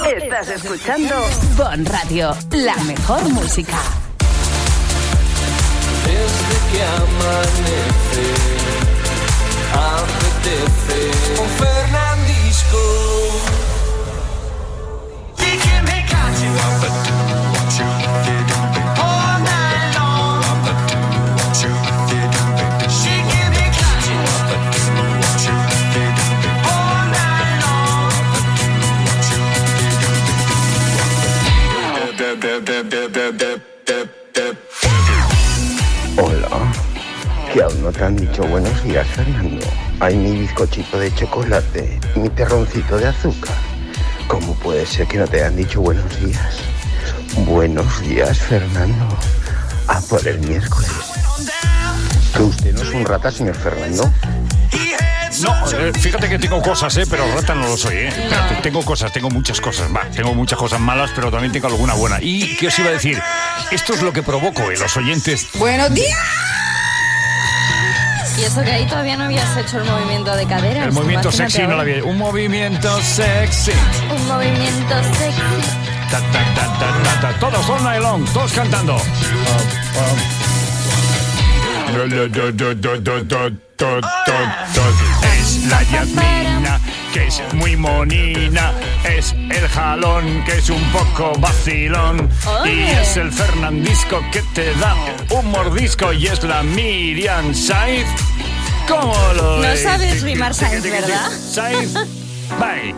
Estás escuchando Bon Radio, la mejor música. Desde que amanece, apetece con Fernandisco. Hola, que aún no te han dicho buenos días, Fernando. Hay mi bizcochito de chocolate, mi terroncito de azúcar. ¿Cómo puede ser que no te hayan dicho buenos días? Buenos días, Fernando. A por el miércoles. ¿Que usted no es un rata, señor Fernando? No, fíjate que tengo cosas, pero rata no lo soy, Espérate, tengo muchas cosas. Tengo muchas cosas malas, pero también tengo alguna buena. ¿Y qué os iba a decir? Esto es lo que provoco en los oyentes. ¡Buenos días! Y eso que ahí todavía no habías hecho el movimiento de caderas. El movimiento sexy no lo había. Un movimiento sexy. Un movimiento sexy. Ta, ta, ta, ta, ta, ta. Todos all night long, todos cantando. Es la Yasmina, que es muy monina. Es el Jalón, que es un poco vacilón. Y es el Fernandisco, que te da un mordisco. Y es la Miriam Saiz. ¿Cómo lo ves? No sabes rimar Saiz, ¿verdad? Saiz, bye.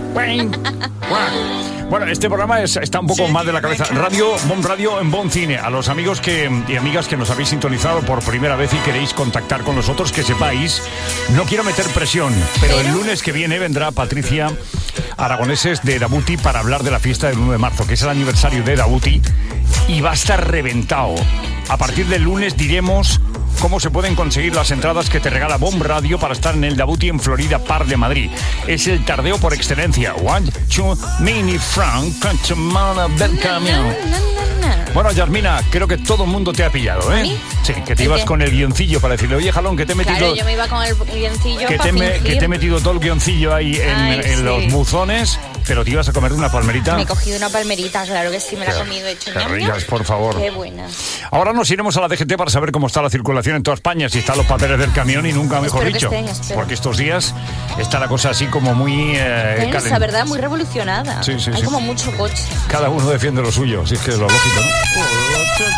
Bueno, este programa está un poco más de la cabeza. Bon Radio en Bon Cine. A los amigos y amigas que nos habéis sintonizado por primera vez y queréis contactar con nosotros, que sepáis, no quiero meter presión, pero el lunes que viene vendrá Patricia Aragoneses de Dabuti para hablar de la fiesta del 1 de marzo, que es el aniversario de Dabuti, y va a estar reventado. A partir del lunes diremos cómo se pueden conseguir las entradas que te regala Bon Radio para estar en el Dabuti en Florida Park de Madrid. Es el tardeo por excelencia. One, two, mini Frank, Cachemana del camión. Bueno, Yasmina, creo que todo el mundo te ha pillado, ¿eh? ¿A mí? Sí, que te ibas con el guioncillo para decirle, oye, Jalón, que te he metido... Claro, yo me iba con el guioncillo que para te he metido todo el guioncillo ahí en los buzones, pero te ibas a comer una palmerita. Me he cogido una palmerita, claro que sí, me la he comido, he hecho Qué ricas, por favor. Qué buena. Ahora nos iremos a la DGT para saber cómo está la circulación en toda España, si están los papeles del camión y nunca mejor dicho. Espero. Porque estos días está la cosa así como muy... tensa, ¿verdad? Muy revolucionada. Sí, Hay como mucho coche. Cada uno defiende lo suyo, si es que es lo lógico, ¿no?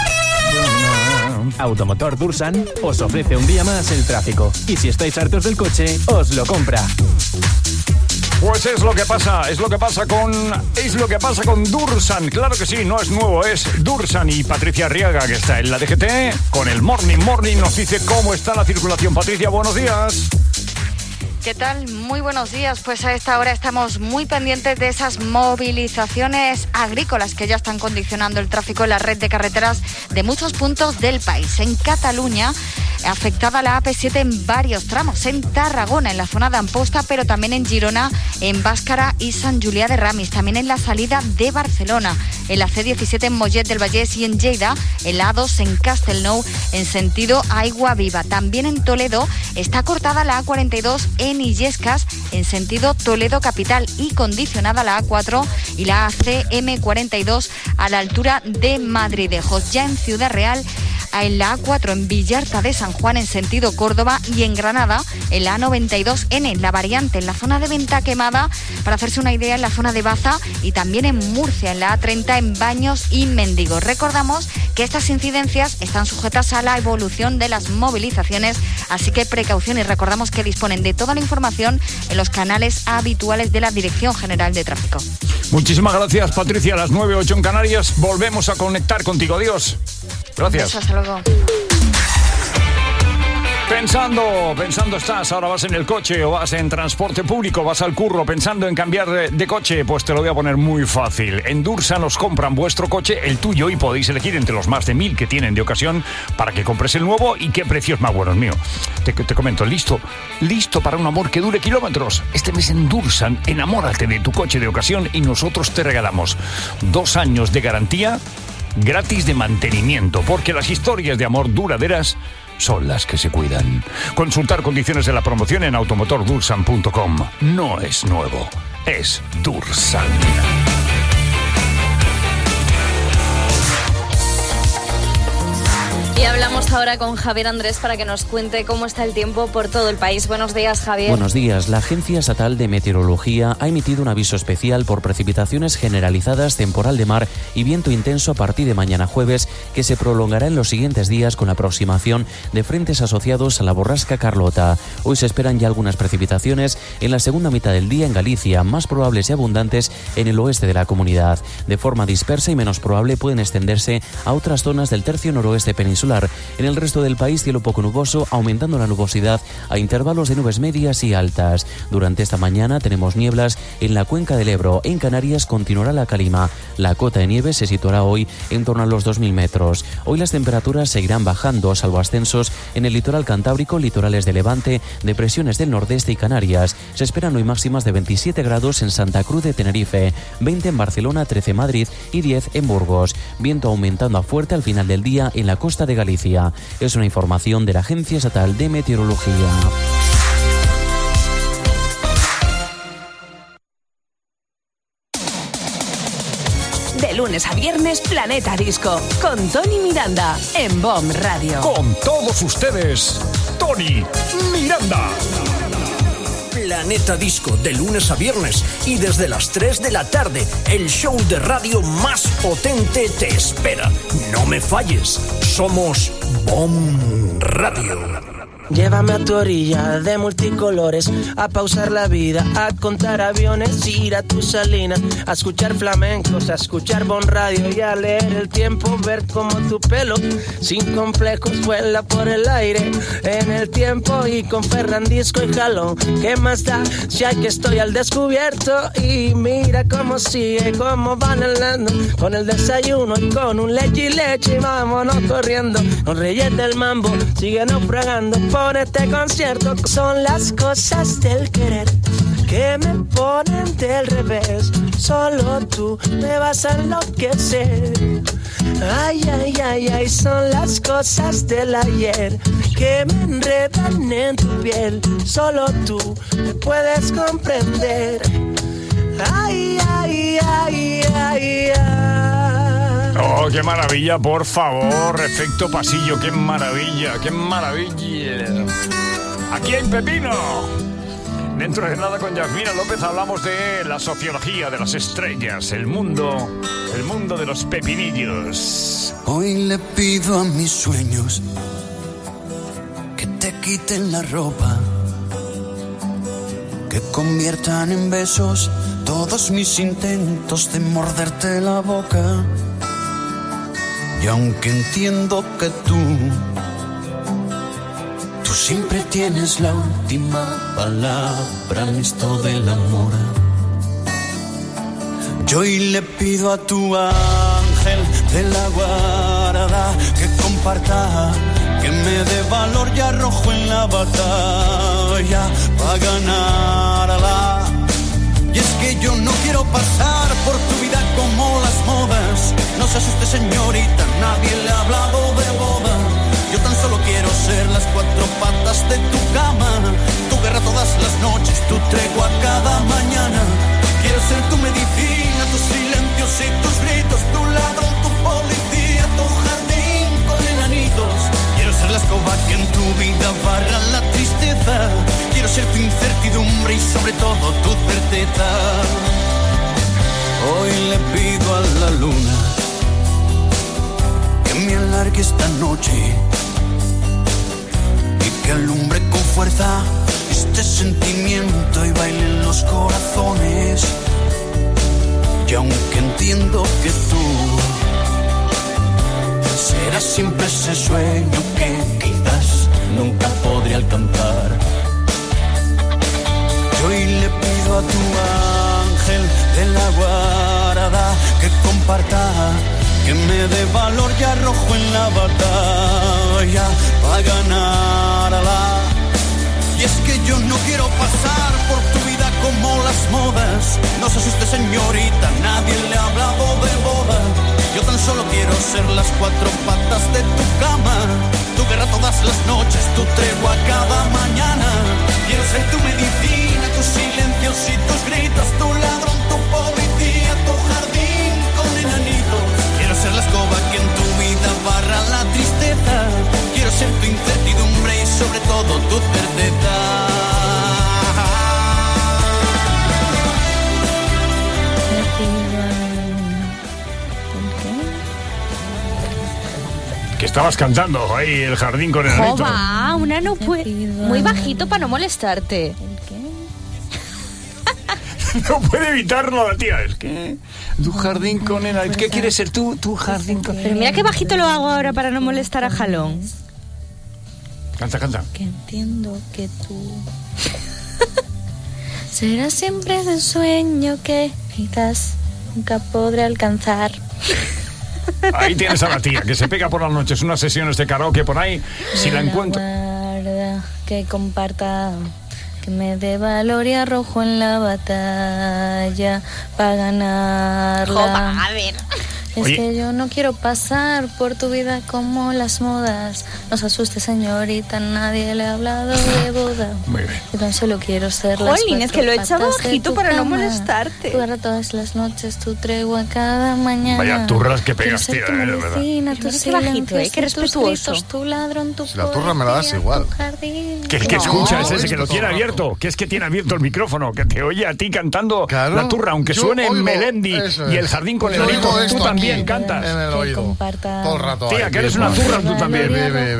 Automotor Dursan os ofrece un día más el tráfico. Y si estáis hartos del coche, os lo compra. Pues es lo que pasa con Dursan. Claro que sí, no es nuevo, es Dursan. Y Patricia Arriaga, que está en la DGT, con el Morning, nos dice cómo está la circulación. Patricia, buenos días. ¿Qué tal? Muy buenos días. Pues a esta hora estamos muy pendientes de esas movilizaciones agrícolas que ya están condicionando el tráfico en la red de carreteras de muchos puntos del país. En Cataluña, afectada la AP7 en varios tramos, en Tarragona, en la zona de Amposta, pero también en Girona, en Báscara y Sant Julià de Ramis, también en la salida de Barcelona, en la C17 en Mollet del Vallès y en Lleida, en la A2 en Castellnou, en sentido Aigua Viva. También en Toledo está cortada la A42 en Illescas, en sentido Toledo capital, y condicionada la A4 y la ACM42 a la altura de Madridejos. Ya en Ciudad Real, en la A4 en Villarta de San Juan en sentido Córdoba, y en Granada en la A92N, la variante en la zona de Venta Quemada, para hacerse una idea, en la zona de Baza, y también en Murcia en la A30 en Baños y Mendigo. Recordamos que estas incidencias están sujetas a la evolución de las movilizaciones, así que precaución, y recordamos que disponen de toda la información en los canales habituales de la Dirección General de Tráfico. Muchísimas gracias, Patricia. A las 9:08 en Canarias volvemos a conectar contigo. Adiós. Gracias. Hasta luego. Pensando estás, ahora vas en el coche o vas en transporte público, vas al curro pensando en cambiar de coche, pues te lo voy a poner muy fácil. En Dursan os compran vuestro coche, el tuyo, y podéis elegir entre los más de 1000 que tienen de ocasión para que compres el nuevo. ¿Y qué precios más buenos, mío? Te comento, listo para un amor que dure kilómetros. Este mes en Dursan, enamórate de tu coche de ocasión y nosotros te regalamos 2 años de garantía gratis de mantenimiento, porque las historias de amor duraderas son las que se cuidan. Consultar condiciones de la promoción en automotordursan.com. No es nuevo, es Dursan. Y hablamos ahora con Javier Andrés para que nos cuente cómo está el tiempo por todo el país. Buenos días, Javier. Buenos días. La Agencia Estatal de Meteorología ha emitido un aviso especial por precipitaciones generalizadas, temporal de mar y viento intenso a partir de mañana jueves, que se prolongará en los siguientes días con la aproximación de frentes asociados a la borrasca Carlota. Hoy se esperan ya algunas precipitaciones en la segunda mitad del día en Galicia, más probables y abundantes en el oeste de la comunidad. De forma dispersa y menos probable pueden extenderse a otras zonas del tercio noroeste peninsular. En el resto del país, cielo poco nuboso, aumentando la nubosidad a intervalos de nubes medias y altas. Durante esta mañana tenemos nieblas en la cuenca del Ebro. En Canarias continuará la calima. La cota de nieve se situará hoy en torno a los 2.000 metros. Hoy las temperaturas seguirán bajando, salvo ascensos en el litoral cantábrico, litorales de Levante, depresiones del nordeste y Canarias. Se esperan hoy máximas de 27 grados en Santa Cruz de Tenerife, 20 en Barcelona, 13 en Madrid y 10 en Burgos. Viento aumentando a fuerte al final del día en la costa de Galicia. Es una información de la Agencia Estatal de Meteorología. De lunes a viernes, Planeta Disco, con Tony Miranda, en BOM Radio. Con todos ustedes, Tony Miranda. Planeta Disco, de lunes a viernes y desde las 3 de la tarde, el show de radio más potente te espera. No me falles, somos BOM Radio. Llévame a tu orilla de multicolores, a pausar la vida, a contar aviones, ir a tu salina, a escuchar flamencos, a escuchar BOM Radio y a leer el tiempo, ver cómo tu pelo sin complejos vuela por el aire en el tiempo. Y con Fernandisco y Jalón, ¿qué más da si aquí estoy al descubierto? Y mira cómo sigue, cómo van hablando, con el desayuno y con un leche y leche, y vámonos corriendo, con Reyes del Mambo sigue naufragando por este concierto. Son las cosas del querer que me ponen del revés. Solo tú me vas a enloquecer. Ay, ay, ay, ay, son las cosas del ayer que me enredan en tu piel. Solo tú me puedes comprender. Ay, ay, ay, ay, ay. Oh, qué maravilla, por favor. Efecto pasillo, qué maravilla, qué maravilla. Aquí hay pepino. Dentro de nada con Yasmina López hablamos de la sociología de las estrellas, el mundo de los pepinillos. Hoy le pido a mis sueños que te quiten la ropa, que conviertan en besos todos mis intentos de morderte la boca. Y aunque entiendo que tú siempre tienes la última palabra en esto del amor, yo hoy le pido a tu ángel de la guarda que comparta, que me dé valor y arrojo en la batalla para ganarla. Y es que yo no quiero pasar por tu vida como las modas. No se asuste, señorita, nadie le ha hablado de boda. Yo tan solo quiero ser las cuatro patas de tu cama, tu guerra todas las noches, tu tregua cada mañana. Quiero ser tu medicina, tus silencios y tus gritos, tu ladrón, tu policía, tu jardín con enanitos. Quiero ser la escoba que en tu vida barra la tristeza. Quiero ser tu incertidumbre y sobre todo tu certeza. Hoy le pido a la luna que me alargue esta noche y que alumbre con fuerza este sentimiento y bailen los corazones. Y aunque entiendo que tú serás siempre ese sueño que quizás nunca podré alcanzar, yo hoy le pido a tu ángel de la guarda que comparta, que me dé valor y arrojo en la batalla para ganarla. Y es que yo no quiero pasar por tu vida como las modas. No se asuste, señorita, nadie le ha hablado de boda. Yo tan solo quiero ser las cuatro patas de tu cama, tu guerra todas las noches, tu tregua cada mañana. Quiero ser tu medicina, tus silencios y tus gritos, tu ladrón, tu policía, tu jardín con enanitos. Quiero ser la escoba que en tu vida barra la tristeza. todo tu certeza. Que estabas cantando ahí el jardín con el enanito. Jova, una no puede... Muy bajito para no molestarte. No puede evitarlo la tía. Es que tu jardín con el... ¿Qué quieres ser tú? Tu jardín con... Pero mira qué bajito lo hago ahora para no molestar a Jalón. Canta, canta. Que entiendo que tú serás siempre ese sueño que quizás nunca podré alcanzar. Ahí tienes a la tía, que se pega por las noches unas sesiones de karaoke por ahí. Si la encuentro... Guarda, que comparta, que me dé valor y arrojo en la batalla para ganarla. Jova, a ver. Es Oye. que yo no quiero pasar por tu vida como las modas. No se asuste, señorita, nadie le ha hablado de boda. Muy bien. Yo tan solo quiero ser las Jolín, es que lo he echado patas de bajito tu para no cama. molestarte. Para todas las noches, tu tregua cada mañana. Vaya turras que Quiero pegas, ser tía, tu de verdad. medicina, Pero tus mira qué bajito, silencios, qué tus respetuoso. gritos, tu ladrón, tu Si la turra me la das poesía, igual. tu jardín. Que el que No, escucha es ese, esto que lo todo tiene el rato. abierto. Que es que tiene abierto el micrófono. Que te oye a ti cantando Claro. la turra. Aunque Yo suene oigo, Melendi eso y es. el jardín con el Yo enanito, oigo tú esto también aquí, cantas. en el Que oído. comparta. Todo el rato. Tía, ahí que eres mismo. una turra tú también.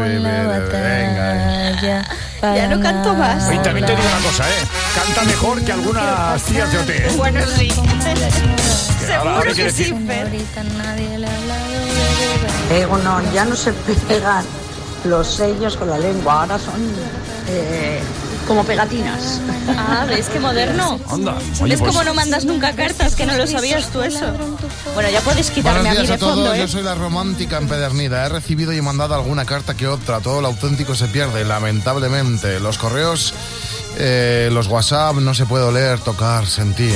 Venga. Ya no canto más. Oye, también te digo una cosa, Canta mejor que algunas tías de OT, Bueno, sí. Ahora Seguro que que sí, Fer. Señorita, nadie le ha hablado de boda. No, ya no se pegan los sellos con la lengua, ahora son como pegatinas. Ah, ¿ves qué moderno? Anda. Oye, ¿Ves pues, cómo no mandas nunca cartas? Que no lo sabías tú eso. Bueno, ya puedes quitarme Buenos a mí días de a todos, fondo, yo soy la romántica empedernida. He recibido y mandado alguna carta que otra. Todo lo auténtico se pierde, lamentablemente. Los correos, los WhatsApp, no se puede oler, tocar, sentir.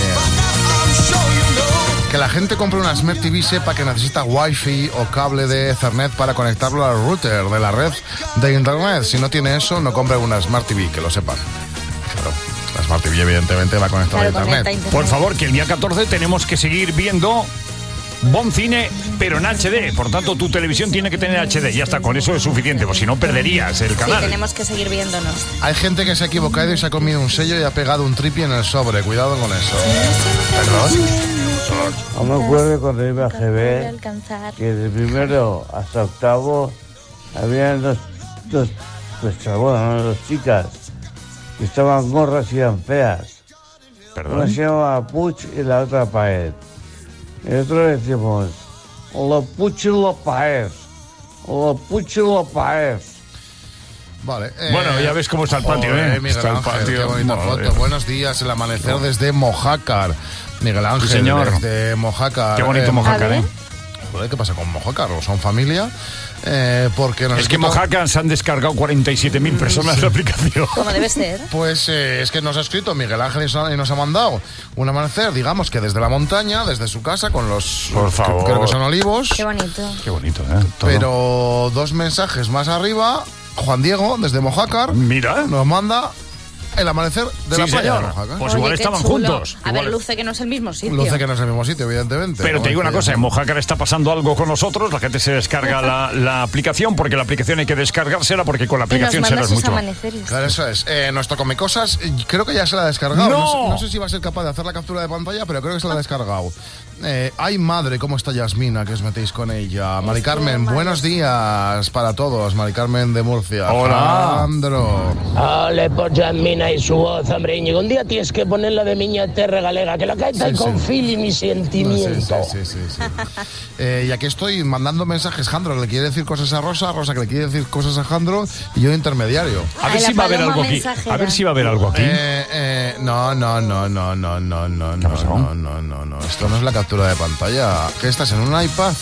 Que la gente compre una Smart TV sepa que necesita Wi-Fi o cable de Ethernet para conectarlo al router de la red de Internet. Si no tiene eso, no compre una Smart TV, que lo sepan. Claro, la Smart TV evidentemente va conectada a Internet. por favor, que el día 14 tenemos que seguir viendo Bon Cine, pero en HD. Por tanto, tu televisión tiene que tener HD. Ya está, con eso es suficiente, pues si no perderías el Sí, canal. tenemos que seguir viéndonos. Hay gente que se ha equivocado y se ha comido un sello y ha pegado un tripi en el sobre. Cuidado con eso. ¿Perdón? No me acuerdo cuando iba a GB alcanzar. que de primero hasta octavo había dos chicas que estaban gorras y eran feas. Una se llamaba Puig y la otra Paez. Y nosotros decimos, la Puig y la Paez. La Puig y la Paez. Vale. Bueno, ya ves cómo está el patio, Miguel Está el Ángel, patio. qué bonita Madre. foto. Buenos días, el amanecer desde Mojácar. Miguel Ángel, Sí, señor. desde Mojácar. Qué bonito Mojácar, Joder, ¿qué pasa con Mojácar? ¿Son familia? Porque nos Es que escucha- Mojácar se han descargado 47.000 personas la aplicación. Como debe ser. Pues es que nos ha escrito Miguel Ángel y nos ha mandado un amanecer, digamos que desde la montaña, desde su casa, con los... Por favor. Creo que son olivos. Qué bonito. Qué bonito, Todo. Pero 2 mensajes más arriba, Juan Diego, desde Mojácar, Mira, nos manda el amanecer de Sí, la playa de señor. Mojácar. Pues igual Oye, qué estaban chulo. juntos. A ver, Igual- luce que no es el mismo sitio. Luce que no es el mismo sitio, evidentemente. Pero te digo una Como cosa, decía. en Mojácar está pasando algo con nosotros, la gente se descarga la aplicación, porque la aplicación hay que descargársela, porque con la Y nos aplicación manda serás sus mucho. amaneceres. Claro, eso es. Nuestro Comecosas, creo que ya se la ha descargado. ¡No! No sé si va a ser capaz de hacer la captura de pantalla, pero creo que se la ha descargado. Ay, madre, cómo está Yasmina, que os metéis con ella. Mari Carmen, buenos días para todos. Mari Carmen de Murcia. Hola. Alejandro. Ole por Yasmina y su voz, hombre, Íñigo. Un día tienes que ponerla de miña terra galega, que lo canta Sí, con sí. feeling y sentimiento. Sí. Y aquí estoy mandando mensajes. Jandro que le quiere decir cosas a Rosa, Rosa que le quiere decir cosas a Jandro y yo intermediario. A ver si va a haber algo aquí. A ver si va a haber algo aquí. No. Esto no es la captura de pantalla. ¿Qué estás en un iPad?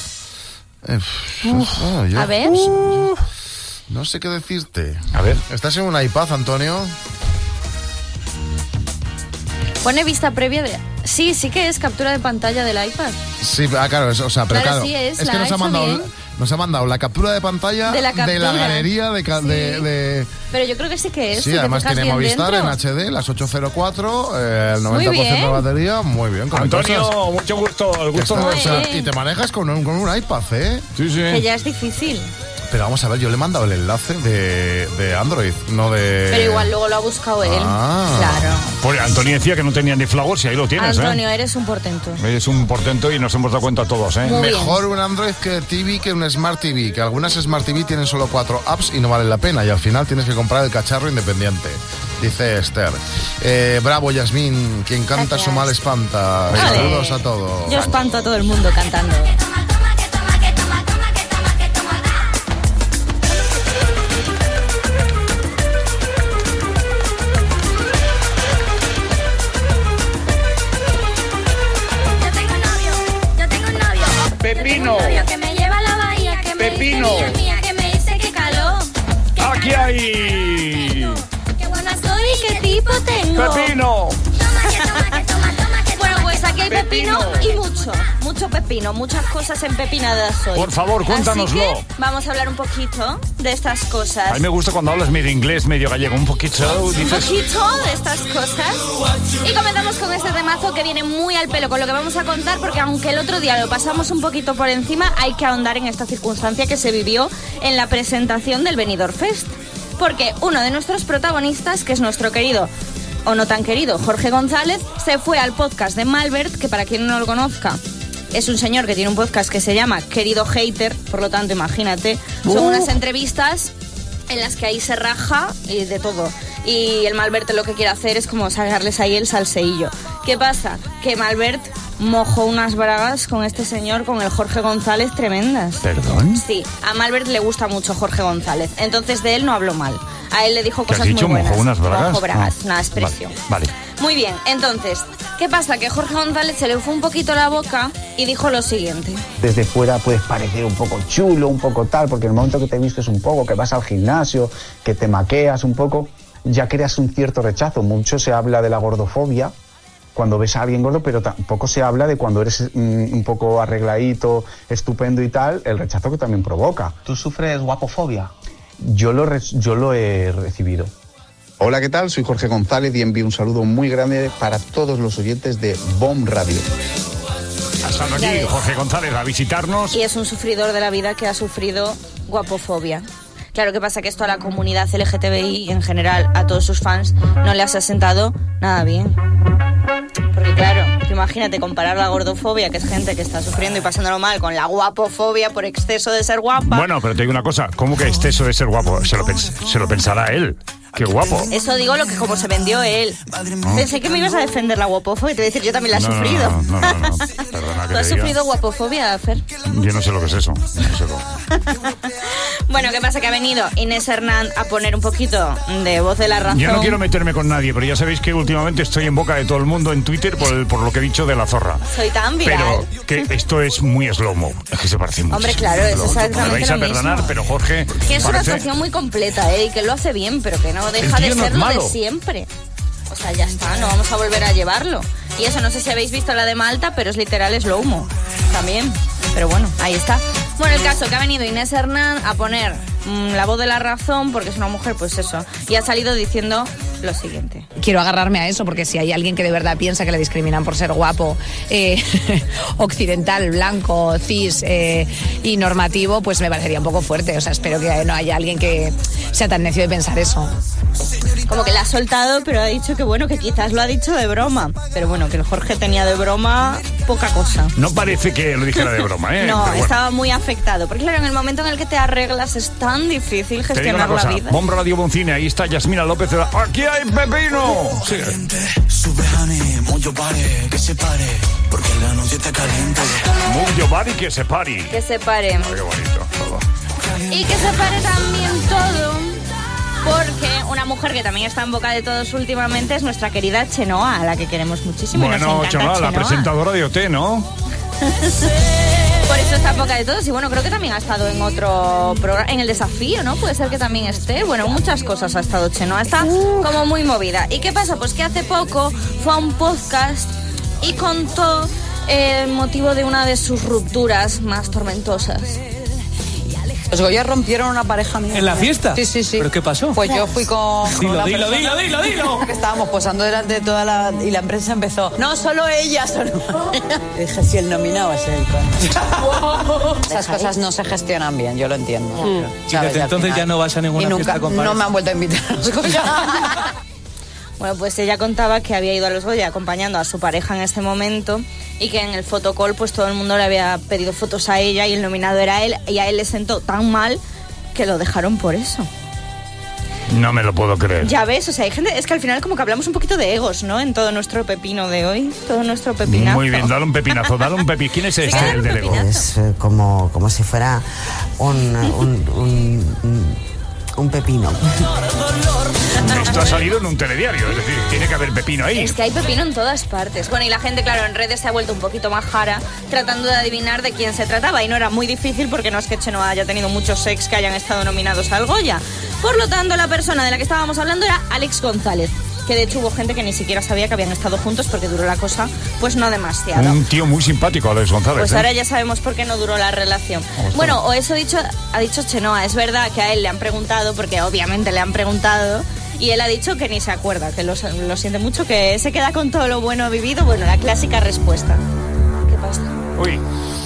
A ver. No sé qué decirte. A ver. ¿Estás en un iPad, Antonio? Pone vista previa de... Sí, sí que es captura de pantalla del iPad. Sí, claro, pero Claro, claro. sí es, que la ha nos ha hecho mandado. bien. Nos ha mandado la captura de pantalla De la captura. galería de Pero yo creo que sí que es. Sí, si te además fijas tiene bien Movistar dentro. en HD, las 804, el Muy 90% bien. de batería. Muy bien, con Antonio, cosas. mucho gusto. El gusto Esto, no o sea, y te manejas con un iPad, ¿eh? Sí, sí. Que ya es difícil. Pero vamos a ver, yo le he mandado el enlace de Android, no de... Pero igual luego lo ha buscado él. Claro. Pues Antonio decía que no tenía ni Flowers y ahí lo tienes, Antonio, eres un portento. Eres un portento y nos hemos dado cuenta todos, Mejor un Android que TV que un Smart TV, que algunas Smart TV tienen solo 4 apps y no valen la pena, y al final tienes que comprar el cacharro independiente, dice Esther. Bravo, Yasmín, quien canta su mal espanta. Vale. Saludos a todos. Yo espanto a todo el mundo cantando. Pepino. Que me lleva a la bahía, que me Pepino. dice mía, que me dice que calor. Aquí hay... Qué buena soy y qué tipo tengo. Pepino. Bueno, pues aquí hay pepino y mucho pepino, muchas cosas empepinadas hoy. Por favor, cuéntanoslo. Así que vamos a hablar un poquito de estas cosas. A mí me gusta cuando hablas medio inglés, medio gallego, un poquito. Dices... Un poquito de estas cosas. Y comenzamos con este temazo que viene muy al pelo con lo que vamos a contar, porque aunque el otro día lo pasamos un poquito por encima, hay que ahondar en esta circunstancia que se vivió en la presentación del Benidorm Fest. Porque uno de nuestros protagonistas, que es nuestro querido, o no tan querido, Jorge González, se fue al podcast de Malbert, que para quien no lo conozca, es un señor que tiene un podcast que se llama Querido Hater, por lo tanto, imagínate, son unas entrevistas en las que ahí se raja y de todo. Y el Malbert lo que quiere hacer es como sacarles ahí el salseillo. ¿Qué pasa? Que Malbert mojó unas bragas con este señor, con el Jorge González, tremendas. ¿Perdón? Sí, a Malbert le gusta mucho Jorge González, entonces de él no habló mal. A él le dijo ¿Qué has cosas dicho? muy buenas. ¿Mojó unas bragas? Mojó bragas, Ah, una expresión. Vale. Muy bien, entonces, ¿qué pasa? Que Jorge González se le fue un poquito la boca y dijo lo siguiente. Desde fuera puedes parecer un poco chulo, un poco tal, porque en el momento que te vistes un poco, que vas al gimnasio, que te maqueas un poco, ya creas un cierto rechazo. Mucho se habla de la gordofobia cuando ves a alguien gordo, pero tampoco se habla de cuando eres un poco arregladito, estupendo y tal, el rechazo que también provoca. ¿Tú sufres guapofobia? Yo lo he recibido. Hola, ¿qué tal? Soy Jorge González y envío un saludo muy grande para todos los oyentes de BOM Radio. Pasando aquí Jorge González a visitarnos. Y es un sufridor de la vida que ha sufrido guapofobia. Claro, ¿qué pasa? Que esto a la comunidad LGTBI y en general a todos sus fans no le ha sentado nada bien. Porque claro, imagínate comparar la gordofobia, que es gente que está sufriendo y pasándolo mal, con la guapofobia por exceso de ser guapa. Bueno, pero te digo una cosa, ¿cómo que exceso de ser guapo? Se lo pensará él. Qué guapo. Eso digo lo que como se vendió él. Pensé que me ibas a defender la guapofobia y te voy a decir, yo también la he sufrido. No. Perdona que ¿Tú has te diga. sufrido guapofobia, Fer? Yo no sé lo que es eso. No sé Bueno, ¿qué pasa? Que ha venido Inés Hernán a poner un poquito de voz de la razón. Yo no quiero meterme con nadie, pero ya sabéis que últimamente estoy en boca de todo el mundo en Twitter por lo que he dicho de la zorra. Soy tan viral. Pero que esto es muy slow-mo. Es que se parece mucho. Hombre, claro, eso es exactamente Me vais a lo mismo. perdonar, pero Jorge Que es una parece... actuación muy completa, y que lo hace bien, pero que no deja El de tío no ser es lo de malo. siempre. O sea, ya está, no vamos a volver a llevarlo. Y eso, no sé si habéis visto la de Malta, pero es literal slow-mo también. Pero bueno, ahí está. Bueno, el caso que ha venido Inés Hernán a poner la voz de la razón, porque es una mujer, pues eso, y ha salido diciendo lo siguiente. Quiero agarrarme a eso, porque si hay alguien que de verdad piensa que le discriminan por ser guapo, occidental, blanco, cis y normativo, pues me parecería un poco fuerte. O sea, espero que no haya alguien que sea tan necio de pensar eso. Como que la ha soltado, pero ha dicho que bueno, que quizás lo ha dicho de broma. Pero bueno, que el Jorge tenía de broma poca cosa. No parece que lo dijera de broma, ¿eh? No, Pero bueno. estaba muy afectado. Porque claro, en el momento en el que te arreglas es tan difícil Te digo una gestionar la cosa, vida. Bom Radio, Bom Cine, ahí está Yasmina López. ¡Aquí hay pepino! Sí. Sube, honey, mucho pare, que se pare, porque la noche está caliente. Move your body, que se pari. Que se pare. Ay, qué bonito todo. Y que se pare también todo, porque una mujer que también está en boca de todos últimamente es nuestra querida Chenoa, a la que queremos muchísimo. y Bueno, nos encanta Chenoa, la Chenoa. presentadora de OT, ¿no? Por eso está en boca de todos. Y bueno, creo que también ha estado en otro programa, en El Desafío, ¿no? Puede ser que también esté. Bueno, muchas cosas ha estado Chenoa. Está como muy movida. ¿Y qué pasa? Pues que hace poco fue a un podcast y contó el motivo de una de sus rupturas más tormentosas. Los Goya rompieron una pareja mía. ¿En la fiesta? Sí, sí, sí. ¿Pero qué pasó? Pues yo fui con... Dilo, con dilo, persona dilo, dilo. Que estábamos posando delante de toda la... Y la prensa empezó, no, solo ella, solo ella. Y dije, si el nominado es él. Esas cosas no se gestionan bien, yo lo entiendo. Y desde entonces ya no vas a ninguna fiesta con pareja. No me han vuelto a invitar a los Goya. Bueno, pues ella contaba que había ido a los Goya acompañando a su pareja en este momento y que en el fotocall pues todo el mundo le había pedido fotos a ella y el nominado era él, y a él le sentó tan mal que lo dejaron por eso. No me lo puedo creer. Ya ves, o sea, hay gente, es que al final como que hablamos un poquito de egos, ¿no? En todo nuestro pepino de hoy, todo nuestro pepinazo. Muy bien, dale un pepinazo, dale un pepi. ¿Quién es Sí, este, el del ego? Es como si fuera un pepino. Esto ha salido en un telediario, es decir, tiene que haber pepino ahí. Es que hay pepino en todas partes. Bueno, y la gente, claro, en redes se ha vuelto un poquito más jara tratando de adivinar de quién se trataba. Y no era muy difícil porque no es que Chenoa haya tenido muchos ex que hayan estado nominados al Goya. Por lo tanto, la persona de la que estábamos hablando era Alex González, que de hecho hubo gente que ni siquiera sabía que habían estado juntos porque duró la cosa pues no demasiado. Un tío muy simpático, Alex González. Pues ahora ya sabemos por qué no duró la relación. Bueno, o eso ha dicho Chenoa. Es verdad que a él le han preguntado, porque obviamente le han preguntado, y él ha dicho que ni se acuerda, que lo siente mucho, que se queda con todo lo bueno vivido. Bueno, la clásica respuesta. ¿Qué pasa? Uy.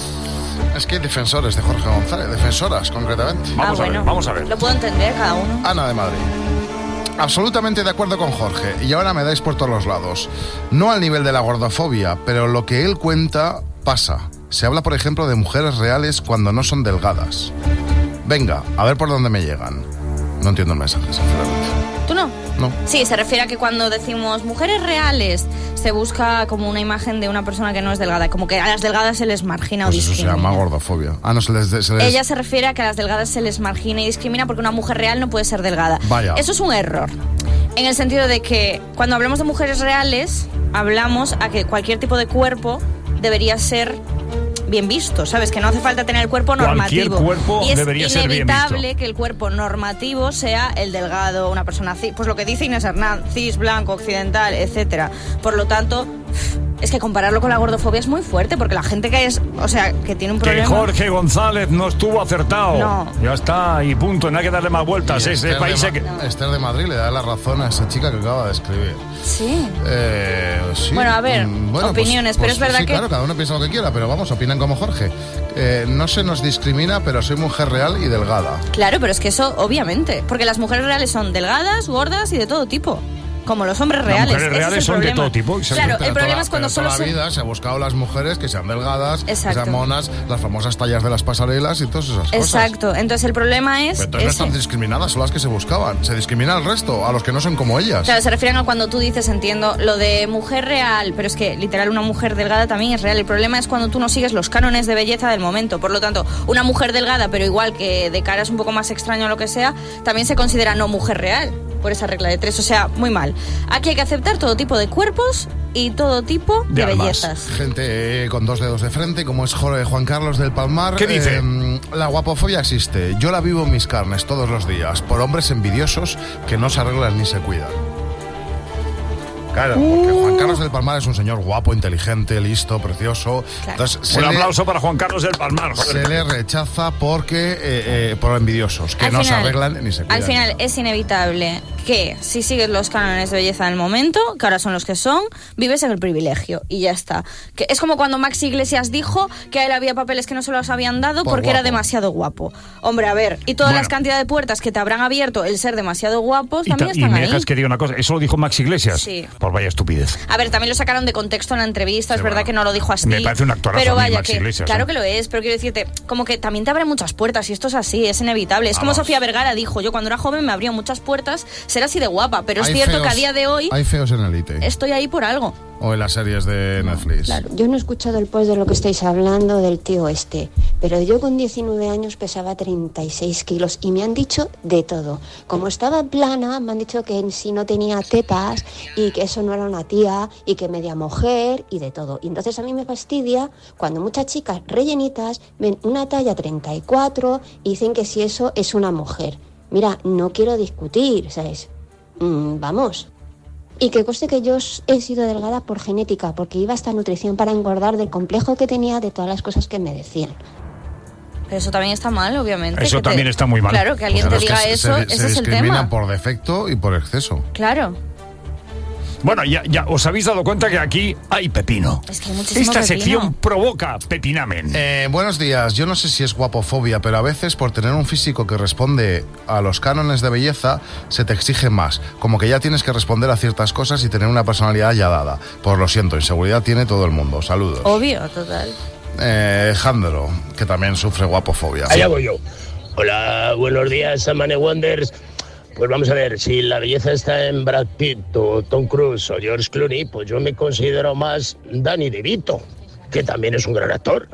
Es que hay defensores de Jorge González, defensoras concretamente. Vamos a ver. Lo puedo entender cada uno. Ana de Madrid. Absolutamente de acuerdo con Jorge, y ahora me dais por todos los lados. No al nivel de la gordofobia, pero lo que él cuenta pasa. Se habla, por ejemplo, de mujeres reales cuando no son delgadas. Venga, a ver por dónde me llegan. No entiendo el mensaje, sinceramente. ¿Tú no? No. Sí, se refiere a que cuando decimos mujeres reales se busca como una imagen de una persona que no es delgada, como que a las delgadas se les margina Pues o eso discrimina. se llama gordofobia. Ah, no, se les... Ella se refiere a que a las delgadas se les margina y discrimina porque una mujer real no puede ser delgada. Vaya. Eso es un error, en el sentido de que cuando hablamos de mujeres reales hablamos a que cualquier tipo de cuerpo debería ser bien visto, ¿sabes? Que no hace falta tener el cuerpo normativo. Cualquier cuerpo y es debería ser bien visto. inevitable que el cuerpo normativo sea el delgado, una persona cis, pues lo que dice Inés Hernán, cis, blanco, occidental, etcétera. Por lo tanto, es que compararlo con la gordofobia es muy fuerte, porque la gente que es, o sea, que tiene un problema... Que Jorge González no estuvo acertado. No. Ya está, y punto, no hay que darle más vueltas. Ese país Esther de Madrid le da la razón a esa chica que acaba de escribir. Sí. Sí. Bueno, a ver, opiniones, pero es verdad sí, que... claro, cada uno piensa lo que quiera, pero vamos, opinan como Jorge. No se nos discrimina, pero soy mujer real y delgada. Claro, pero es que eso, obviamente, porque las mujeres reales son delgadas, gordas y de todo tipo. Como los hombres reales. Las mujeres reales son de todo tipo. Claro, el problema es cuando solo toda la vida se ha buscado las mujeres que sean delgadas, que sean monas, las famosas tallas de las pasarelas y todas esas cosas. Exacto, entonces el problema es... Pero entonces no están discriminadas, son las que se buscaban. Se discrimina al resto, a los que no son como ellas. Claro, se refieren a cuando tú dices, entiendo, lo de mujer real, pero es que literal una mujer delgada también es real. El problema es cuando tú no sigues los cánones de belleza del momento. Por lo tanto, una mujer delgada, pero igual que de cara es un poco más extraño o lo que sea, también se considera no mujer real, por esa regla de 3. O sea, muy mal. Aquí hay que aceptar todo tipo de cuerpos y todo tipo de bellezas. Gente con dos dedos de frente, como es Juan Carlos del Palmar. ¿Qué dice? La guapofobia existe. Yo la vivo en mis carnes todos los días, por hombres envidiosos que no se arreglan ni se cuidan. Claro, porque Juan Carlos del Palmar es un señor guapo, inteligente, listo, precioso. Claro. Entonces, Un aplauso para Juan Carlos del Palmar. Joder. Se le rechaza porque por envidiosos, que no se arreglan ni se cuidan. Al final es inevitable que si sigues los cánones de belleza del momento, que ahora son los que son, vives en el privilegio y ya está. Que es como cuando Max Iglesias dijo que a él había papeles que no se los habían dado porque era demasiado guapo. Hombre, a ver, y todas las cantidades de puertas que te habrán abierto el ser demasiado guapos también están y me ahí. dejas que diga una cosa, ¿eso lo dijo Max Iglesias? Sí. Por vaya estupidez. A ver, también lo sacaron de contexto en la entrevista, es verdad que no lo dijo así. Me parece un actorazo pero vaya Max que, Iglesias, claro que lo es, pero quiero decirte, como que también te abre muchas puertas y esto es así, es inevitable. Es como Sofía Vergara dijo, yo cuando era joven me abría muchas puertas ser así de guapa, pero es cierto que a día de hoy hay feos en Elite. Estoy ahí por algo. O en las series de Netflix. Claro. Yo no he escuchado el post de lo que estáis hablando del tío este, pero yo con 19 años pesaba 36 kilos y me han dicho de todo. Como estaba plana, me han dicho que en sí no tenía tetas y que eso no era una tía y que media mujer y de todo. Y entonces a mí me fastidia cuando muchas chicas rellenitas ven una talla 34 y dicen que si eso es una mujer. Mira, no quiero discutir, ¿sabes? Vamos. Y que conste que yo he sido delgada por genética, porque iba a esta nutrición para engordar del complejo que tenía de todas las cosas que me decían. Pero eso también está mal, obviamente. Eso también está muy mal. Claro, que alguien te diga eso, ese es el tema. Se discrimina por defecto y por exceso. Claro. Bueno, ya os habéis dado cuenta que aquí hay pepino. Es que hay muchísimo Esta pepino. sección provoca pepinamen. Buenos días. Yo no sé si es guapofobia, pero a veces por tener un físico que responde a los cánones de belleza, se te exige más. Como que ya tienes que responder a ciertas cosas y tener una personalidad ya dada. Pues lo siento, inseguridad tiene todo el mundo. Saludos. Obvio, total. Jandro, que también sufre guapofobia. Allá voy yo. Hola, buenos días, Amane Wonders. Pues vamos a ver, si la belleza está en Brad Pitt o Tom Cruise o George Clooney, pues yo me considero más Danny DeVito, que también es un gran actor.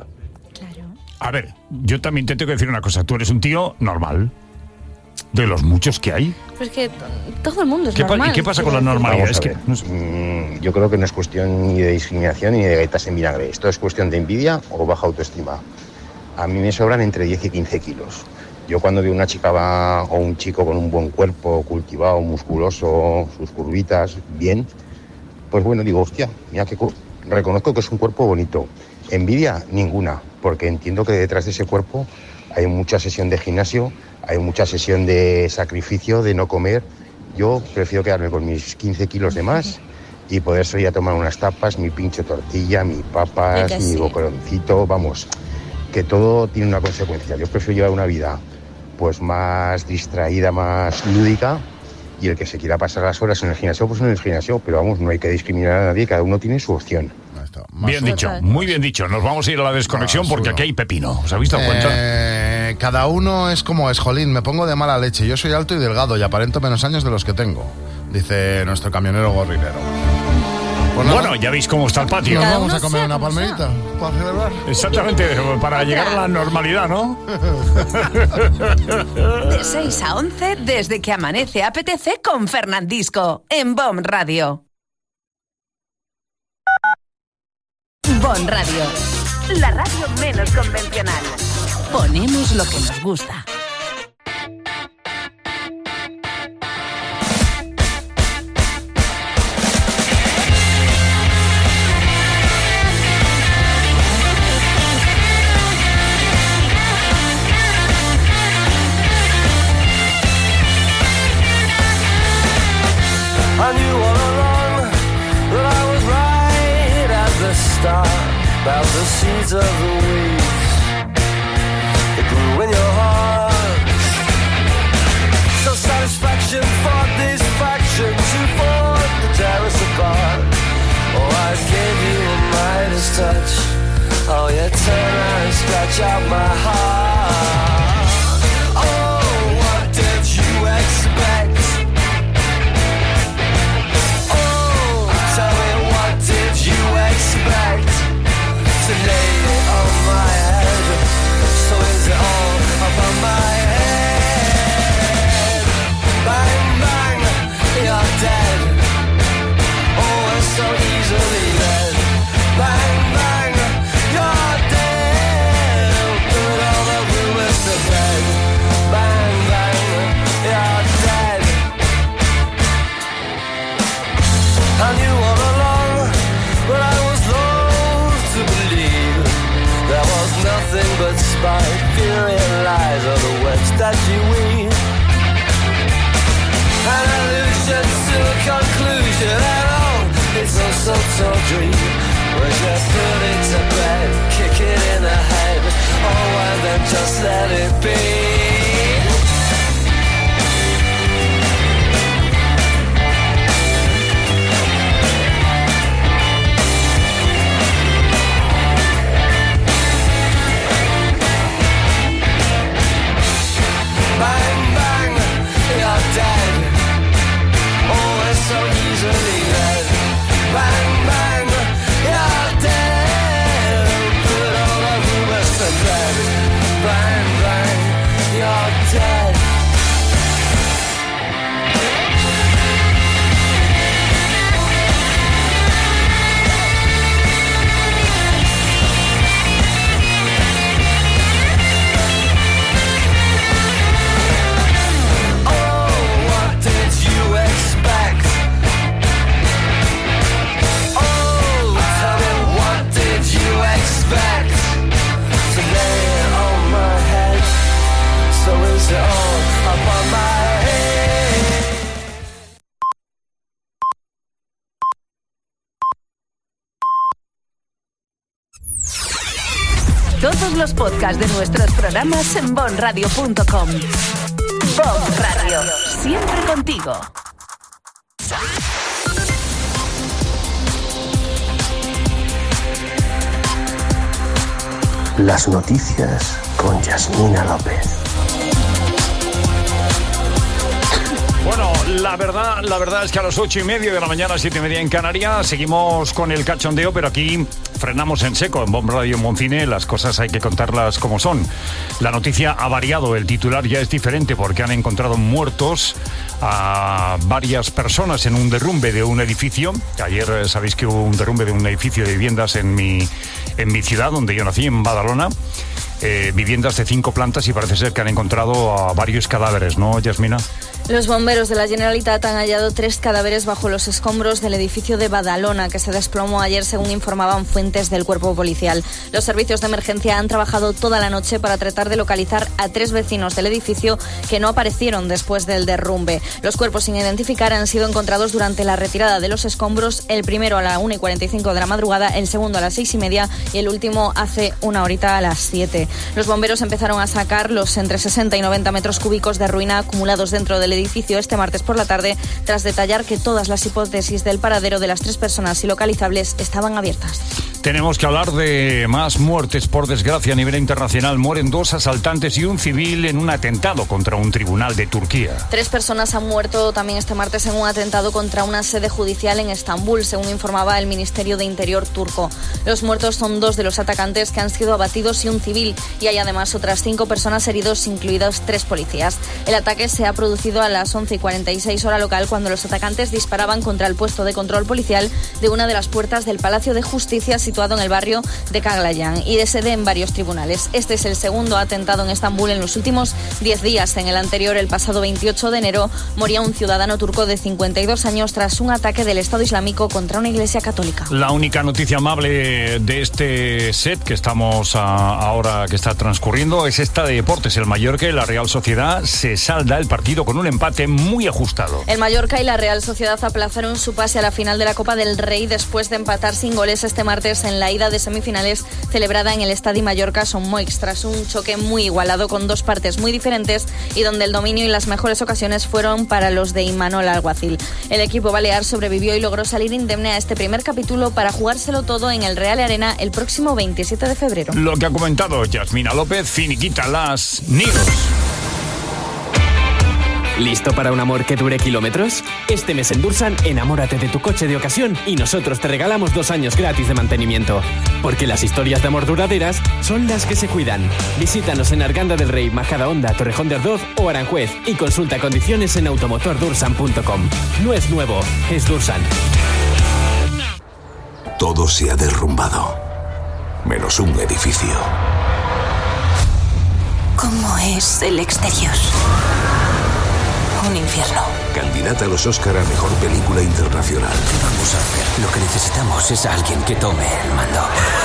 A ver, yo también te tengo que decir una cosa. Tú eres un tío normal. De los muchos que hay. Pues que todo el mundo es normal. ¿Y qué pasa con la normalidad? Es que yo creo que no es cuestión ni de discriminación ni de galletas en vinagre. Esto es cuestión de envidia o baja autoestima. A mí me sobran entre 10 y 15 kilos. Yo cuando veo una chica o un chico con un buen cuerpo, cultivado, musculoso, sus curvitas, bien, pues bueno, digo, hostia, mira que reconozco que es un cuerpo bonito. Envidia, ninguna, porque entiendo que detrás de ese cuerpo hay mucha sesión de gimnasio, hay mucha sesión de sacrificio, de no comer. Yo prefiero quedarme con mis 15 kilos de más y poder salir a tomar unas tapas, mi pincho tortilla, mi papas, mi bocoroncito, vamos, que todo tiene una consecuencia. Yo prefiero llevar una vida pues más distraída, más lúdica, y el que se quiera pasar las horas en el gimnasio, pues en el gimnasio, pero vamos, no hay que discriminar a nadie, cada uno tiene su opción. Bien dicho, muy bien dicho. Nos vamos a ir a la desconexión porque aquí hay pepino. ¿Os habéis dado cuenta? Cada uno es como es, jolín, me pongo de mala leche. Yo soy alto y delgado y aparento menos años de los que tengo, dice nuestro camionero gorrilero. Pues bueno, ya veis cómo está el patio. Nos vamos a comer una palmerita para celebrar. Exactamente, para llegar a la normalidad, ¿no? De 6 a 11, desde que amanece apetece con Fernandisco, en BOM Radio. BOM Radio, la radio menos convencional. Ponemos lo que nos gusta. I knew all along that I was right at the start about the seeds of the weeds that grew in your heart. So satisfaction fought these factions who fought the terrace apart. Oh, I gave you a Midas touch. Oh, you turn and scratch out my heart. Oh, what did you expect? Expect to lay it on my head. So is it all up on my head? Bang, bang, you're dead. Oh, it's so easily led. Bang, bang, you're dead. Put all the rumors to bed. Bang, bang, you're dead. I knew all along, but I was loath to believe there was nothing but spite, fury and lies are the webs that you weave. An illusion to a conclusion, and oh, it's no so-so dream. When you put it to bed, kick it in the head, oh, and then just let it be. Bang, bang, you're dead. Oh, it's so easily led. Bang, bang, you're dead. todos los podcasts de nuestros programas en bonradio.com. Bon Radio, siempre contigo. Las noticias con Yasmina López. Bueno, la verdad es que a las 8:30 de la mañana, 7:30 en Canarias, seguimos con el cachondeo, pero aquí frenamos en seco. En Bon Radio, en Bon Cine, las cosas hay que contarlas como son. La noticia ha variado, el titular ya es diferente porque han encontrado muertos a varias personas en un derrumbe de un edificio. Ayer sabéis que hubo un derrumbe de un edificio de viviendas en mi ciudad, donde yo nací, en Badalona. Viviendas de 5 plantas y parece ser que han encontrado a varios cadáveres, ¿no, Yasmina? Los bomberos de la Generalitat han hallado 3 cadáveres bajo los escombros del edificio de Badalona, que se desplomó ayer, según informaban fuentes del cuerpo policial. Los servicios de emergencia han trabajado toda la noche para tratar de localizar a 3 vecinos del edificio que no aparecieron después del derrumbe. Los cuerpos sin identificar han sido encontrados durante la retirada de los escombros, el primero a la 1:45 de la madrugada, el segundo a las 6:30 y el último hace una horita a las 7. Los bomberos empezaron a sacar los entre 60 y 90 metros cúbicos de ruina acumulados dentro del edificio este martes por la tarde, tras detallar que todas las hipótesis del paradero de las 3 personas ilocalizables estaban abiertas. Tenemos que hablar de más muertes, por desgracia, a nivel internacional. Mueren 2 asaltantes y un civil en un atentado contra un tribunal de Turquía. 3 personas han muerto también este martes en un atentado contra una sede judicial en Estambul, según informaba el Ministerio de Interior turco. Los muertos son 2 de los atacantes que han sido abatidos y un civil, y hay además otras 5 personas heridos, incluidos 3 policías. El ataque se ha producido a las 11:46 hora local, cuando los atacantes disparaban contra el puesto de control policial de una de las puertas del Palacio de Justicia, situado en el barrio de Caglayan y de sede en varios tribunales. Este es el segundo atentado en Estambul en los últimos 10 días. En el anterior, el pasado 28 de enero, moría un ciudadano turco de 52 años tras un ataque del Estado Islámico contra una iglesia católica. La única noticia amable de este set que estamos ahora, que está transcurriendo, es esta de deportes. El Mallorca y la Real Sociedad se salda el partido con un empate muy ajustado. El Mallorca y la Real Sociedad aplazaron su pase a la final de la Copa del Rey después de empatar sin goles este martes en la ida de semifinales celebrada en el Estadi Mallorca Son Moix, tras un choque muy igualado con 2 partes muy diferentes y donde el dominio y las mejores ocasiones fueron para los de Imanol Alguacil. El equipo balear sobrevivió y logró salir indemne a este primer capítulo para jugárselo todo en el Real Arena el próximo 27 de febrero. Lo que ha comentado Yasmina López, finiquita las Nigos. ¿Listo para un amor que dure kilómetros? Este mes en Dursan, enamórate de tu coche de ocasión y nosotros te regalamos 2 años gratis de mantenimiento. Porque las historias de amor duraderas son las que se cuidan. Visítanos en Arganda del Rey, Majadahonda, Torrejón de Ardoz o Aranjuez y consulta condiciones en automotordursan.com. No es nuevo, es Dursan. Todo se ha derrumbado, menos un edificio. ¿Cómo es el exterior? Un infierno. Candidata a los Oscar a Mejor Película Internacional. ¿Qué vamos a hacer? Lo que necesitamos es alguien que tome el mando.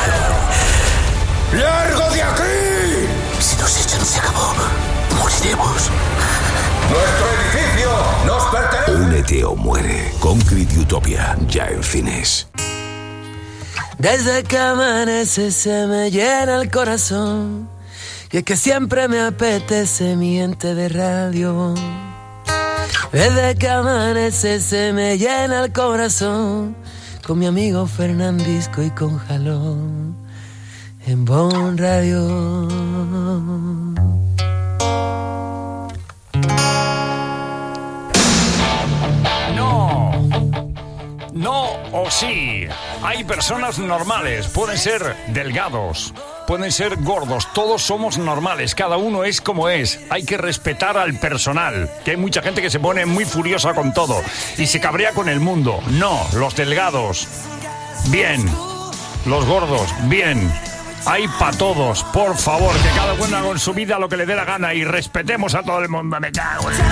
¡Largo de aquí! Si nos echan, se acabó. Moriremos. ¡Nuestro edificio nos pertenece! Únete o muere. Concrete Utopia, ya en cines. Desde que amanece se me llena el corazón, y es que siempre me apetece mi ente de radio. Desde que amanece se me llena el corazón con mi amigo Fernandisco y con Jalón en Bon Radio. No o sí. Hay personas normales, pueden ser delgados, pueden ser gordos, todos somos normales, cada uno es como es. Hay que respetar al personal, que hay mucha gente que se pone muy furiosa con todo y se cabrea con el mundo. No, los delgados, bien. Los gordos, bien. Hay para todos, por favor, que cada uno haga en su vida lo que le dé la gana y respetemos a todo el mundo. Me cago en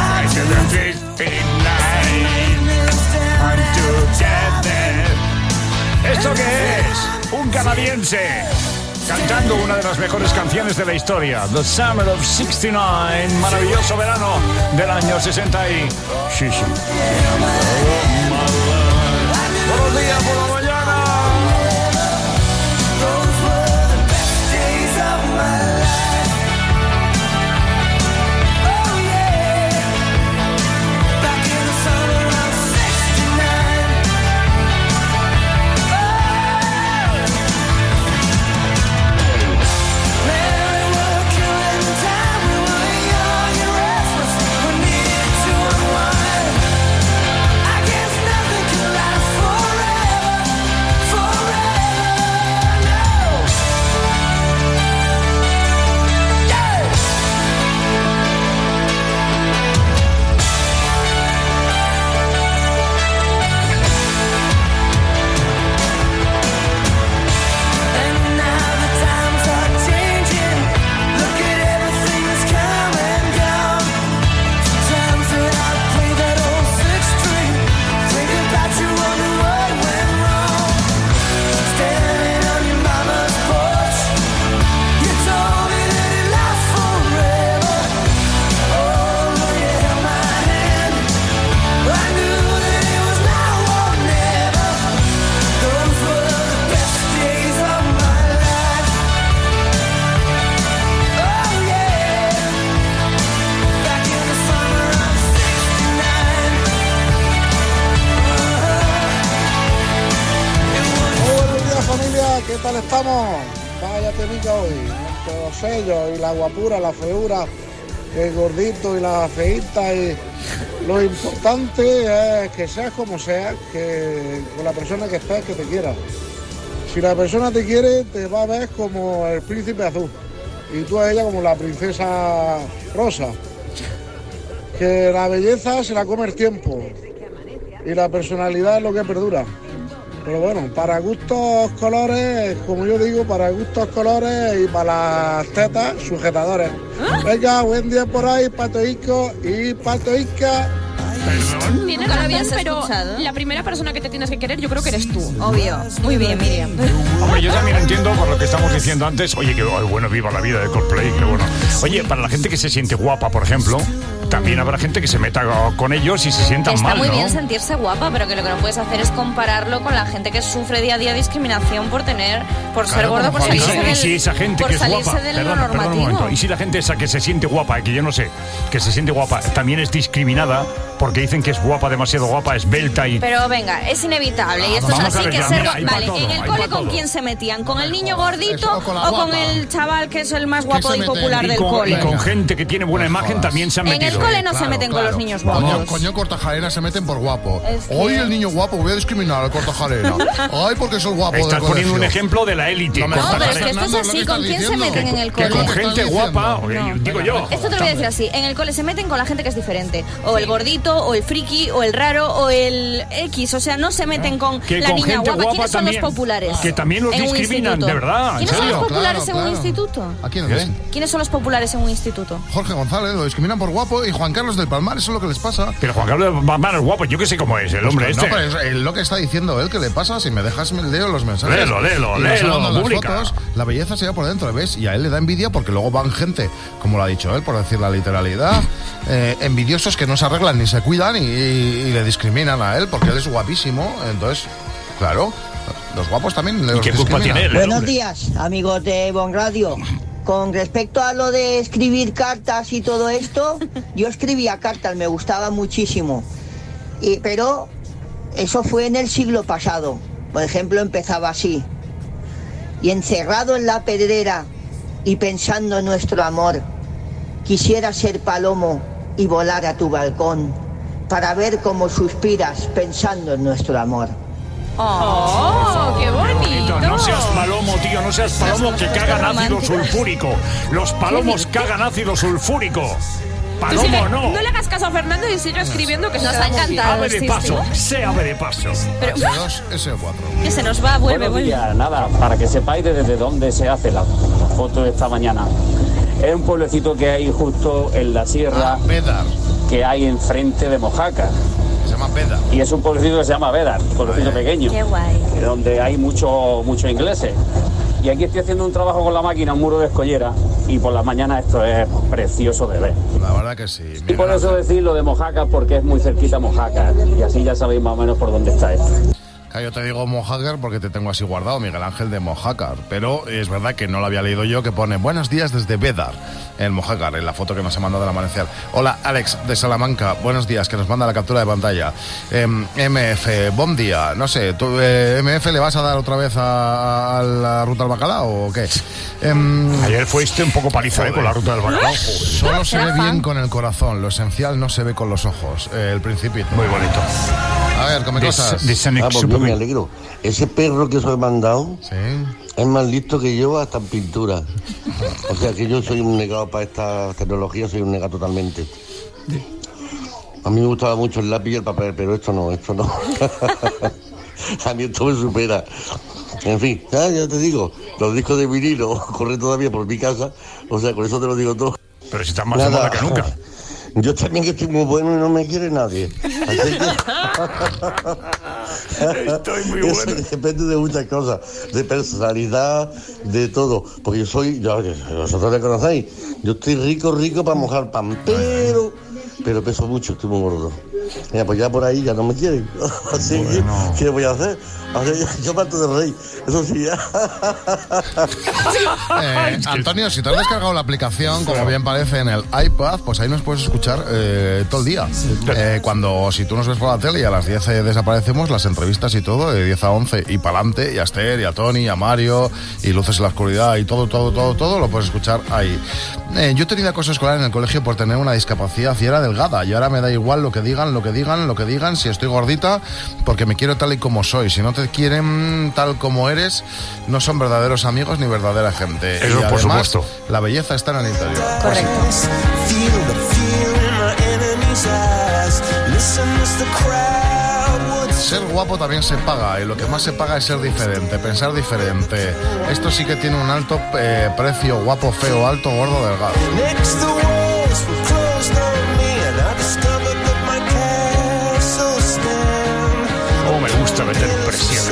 ¿esto qué es? Un canadiense cantando una de las mejores canciones de la historia, The Summer of 69, maravilloso verano del año 60 y... Sí, sí. Buenos días por la mañana. estamos? Vaya temita hoy, entre los sellos y la guapura, la feura, el gordito y la feita. Y lo importante es que seas como seas, que con la persona que estés, que te quiera. Si la persona te quiere, te va a ver como el príncipe azul y tú a ella como la princesa rosa. Que la belleza se la come el tiempo y la personalidad es lo que perdura. Pero bueno, para gustos colores, como yo digo, para gustos colores y para las tetas, sujetadores. Venga, buen día por ahí, Pato Ico y Pato Ica. Tiene razón, pero la primera persona que te tienes que querer yo creo que eres tú. Obvio. Muy bien, Miriam. Hombre, yo también entiendo por lo que estamos diciendo antes. Oye, que bueno, viva la vida de Coldplay, qué bueno. Oye, para la gente que se siente guapa, por ejemplo, también habrá gente que se meta con ellos y se sientan mal, ¿no? Está muy bien sentirse guapa, pero que lo que no puedes hacer es compararlo con la gente que sufre día a día discriminación por ser gordo, por salirse del, y si esa gente que es guapa, perdón un momento, y si la gente esa que se siente guapa, que yo no sé, que se siente guapa, también es discriminada porque dicen que es guapa, demasiado guapa, esbelta y... Pero venga, es inevitable y esto es así, que ser guapa. Vale, en el cole ¿con quién se metían? ¿Con el niño gordito o con el chaval que es el más guapo y popular del cole? Y con gente que tiene buena imagen también se han metido. En el cole no se meten con los niños guapos. Coño, Cortajarena se meten por guapo. Hoy el niño guapo, voy a discriminar al Cortajarena. Ay, porque soy guapo. Estás poniendo un ejemplo de la élite. No, pero es que esto es así. ¿Con quién se meten en el cole? Con gente guapa, digo yo. Esto te lo voy a decir así. En el cole se meten con la gente que es diferente. O el gordito, o el friki, o el raro, o el X. O sea, no se meten con la niña guapa. ¿Quiénes son los populares? Que también los discriminan, de verdad. ¿Quiénes son los populares en un instituto? ¿A quiénes? ¿Quiénes son los populares en un instituto? Jorge González, lo discriminan por guapo, y Juan Carlos del Palmar, eso es lo que les pasa. Pero Juan Carlos del Palmar es guapo, yo que sé cómo es el hombre este. No, pero es lo que está diciendo él, que le pasa, si me dejas leo los mensajes. Léelo, publica. Fotos, la belleza se va por dentro, ¿ves? Y a él le da envidia porque luego van gente, como lo ha dicho él, por decir la literalidad, envidiosos que no se arreglan ni se cuidan y le discriminan a él porque él es guapísimo. Entonces, claro, los guapos también le discriminan. Buenos días, amigos de Bon Radio. Con respecto a lo de escribir cartas y todo esto, yo escribía cartas, me gustaba muchísimo. Pero eso fue en el siglo pasado. Por ejemplo, empezaba así. Y encerrado en la pedrera y pensando en nuestro amor, quisiera ser palomo y volar a tu balcón para ver cómo suspiras pensando en nuestro amor. ¡Oh, qué bonito! No seas palomo, tío, no seas palomo, que cagan ácido sulfúrico. Los palomos cagan ácido sulfúrico. Palomo, no. No le hagas caso a Fernando y sigue escribiendo, que nos ha encantado. Ave de paso, sea ave de paso. Pero, S2, que se nos va, vuelve. Nada, para que sepáis desde dónde se hace la foto de esta mañana. Es un pueblecito que hay justo en la sierra, Bédar, que hay enfrente de Mojácar. Se llama Bédar. Y es un pueblecito que se llama Bédar, un pueblecito pequeño. Qué guay. Donde hay muchos ingleses. Y aquí estoy haciendo un trabajo con la máquina, un muro de escollera, y por las mañanas esto es precioso de ver. La verdad que sí. Y por eso decir lo de Mojácar, porque es muy cerquita Mojácar, y así ya sabéis más o menos por dónde está esto. Yo te digo Mojácar porque te tengo así guardado, Miguel Ángel de Mojácar, pero es verdad que no lo había leído yo, que pone buenos días desde Bédar, en Mojácar, en la foto que nos ha mandado del amanecer. Hola, Alex de Salamanca, buenos días, que nos manda la captura de pantalla. MF, buen día, no sé, ¿tú, MF, le vas a dar otra vez a la ruta del bacalao o qué? Ayer fuiste un poco paliza con la ruta del bacalao. Solo se ve bien con el corazón, lo esencial no se ve con los ojos, el principito. Muy bonito. A ver, come cosas. Pues yo me alegro. Ese perro que os he mandado es más listo que yo hasta en pintura. O sea que yo soy un negado para esta tecnología, soy un negado totalmente. A mí me gustaba mucho el lápiz y el papel, pero esto no. A mí esto me supera. En fin, ya te digo, los discos de vinilo corren todavía por mi casa, o sea, con eso te lo digo todo. Pero si estás más de moda que nunca. Yo también que estoy muy bueno y no me quiere nadie. Así que... Estoy muy bueno. Depende de muchas cosas, de personalidad, de todo. Porque yo soy, vosotros me conocéis, yo estoy rico para mojar pan, pero peso mucho, estoy muy gordo. Mira, pues ya por ahí ya no me quieren. Así bueno. ¿Qué voy a hacer? Yo parto de rey, eso sí. Antonio, si te has descargado la aplicación, como bien parece en el iPad, pues ahí nos puedes escuchar todo el día. Si tú nos ves por la tele y a las 10 desaparecemos, las entrevistas y todo, de 10 a 11 y para adelante, y a Esther, y a Tony, y a Mario, y Luces en la Oscuridad, y todo, lo puedes escuchar ahí. Yo he tenido acoso escolar en el colegio por tener una discapacidad y era delgada, y ahora me da igual lo que digan, si estoy gordita, porque me quiero tal y como soy. Si no te quieren tal como eres, no son verdaderos amigos ni verdadera gente. Eso, y además, por supuesto. La belleza está en el interior. Correcto. Ser guapo también se paga, y lo que más se paga es ser diferente, pensar diferente. Esto sí que tiene un alto precio: guapo, feo, alto, gordo, delgado. Oh, me gusta meter presión.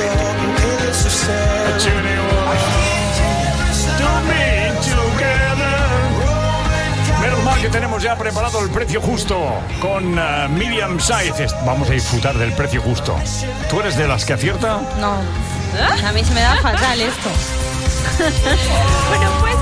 Menos mal que tenemos ya preparado el precio justo con Miriam Saiz. Vamos a disfrutar del precio justo. ¿Tú eres de las que acierta? No. A mí se me da fatal esto. Bueno, pues...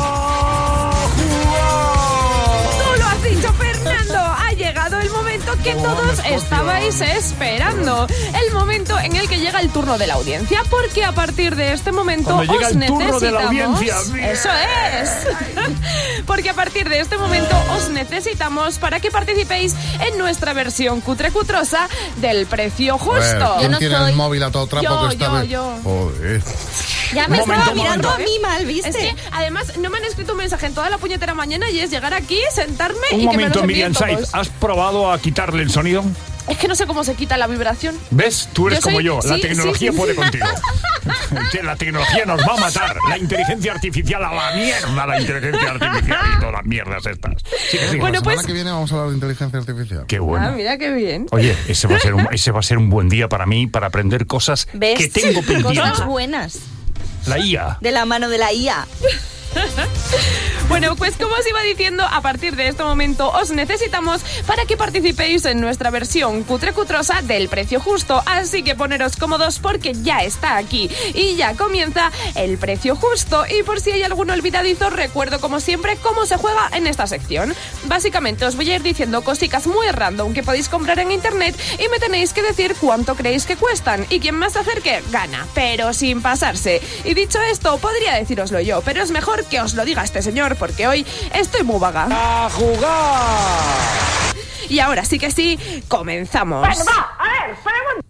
¡Tú lo has dicho, Fernando! Ha llegado el momento que todos estabais esperando. El momento en el que llega el turno de la audiencia, porque a partir de este momento cuando llega os el necesitamos... turno de la audiencia. ¡Eso es! Porque a partir de este momento os necesitamos para que participéis en nuestra versión cutrosa del precio justo. ¿Quién tiene el móvil a todo trapo que está? Yo. Joder. Ya me estaba mirando a mí mal, ¿viste? Es que, además, no me han escrito un mensaje en toda la puñetera mañana y es llegar aquí, sentarme un y que me momento, los envíen Miriam Saiz, todos. ¿has probado a quitarle el sonido? Es que no sé cómo se quita la vibración. ¿Ves? Tú eres como yo. La sí, tecnología sí. puede contigo. La tecnología nos va a matar. La inteligencia artificial a la mierda. La inteligencia artificial y todas las mierdas estas. Sí, Bueno, la semana que viene vamos a hablar de inteligencia artificial. Qué bueno. Ah, mira qué bien. Oye, ese va a ser un buen día para mí, para aprender cosas ¿ves? Que tengo pendientes. Cosas buenas. La IA. De la mano de la IA. Bueno, pues como os iba diciendo, a partir de este momento os necesitamos para que participéis en nuestra versión cutrosa del precio justo. Así que poneros cómodos porque ya está aquí y ya comienza el precio justo. Y por si hay algún olvidadizo, recuerdo como siempre cómo se juega en esta sección. Básicamente os voy a ir diciendo cositas muy random que podéis comprar en internet y me tenéis que decir cuánto creéis que cuestan. Y quien más se acerque, gana, pero sin pasarse. Y dicho esto, podría decíroslo yo, pero es mejor que os lo diga este señor porque hoy estoy muy vaga. ¡A jugar! Y ahora sí que sí, comenzamos. Bueno, va, a ver,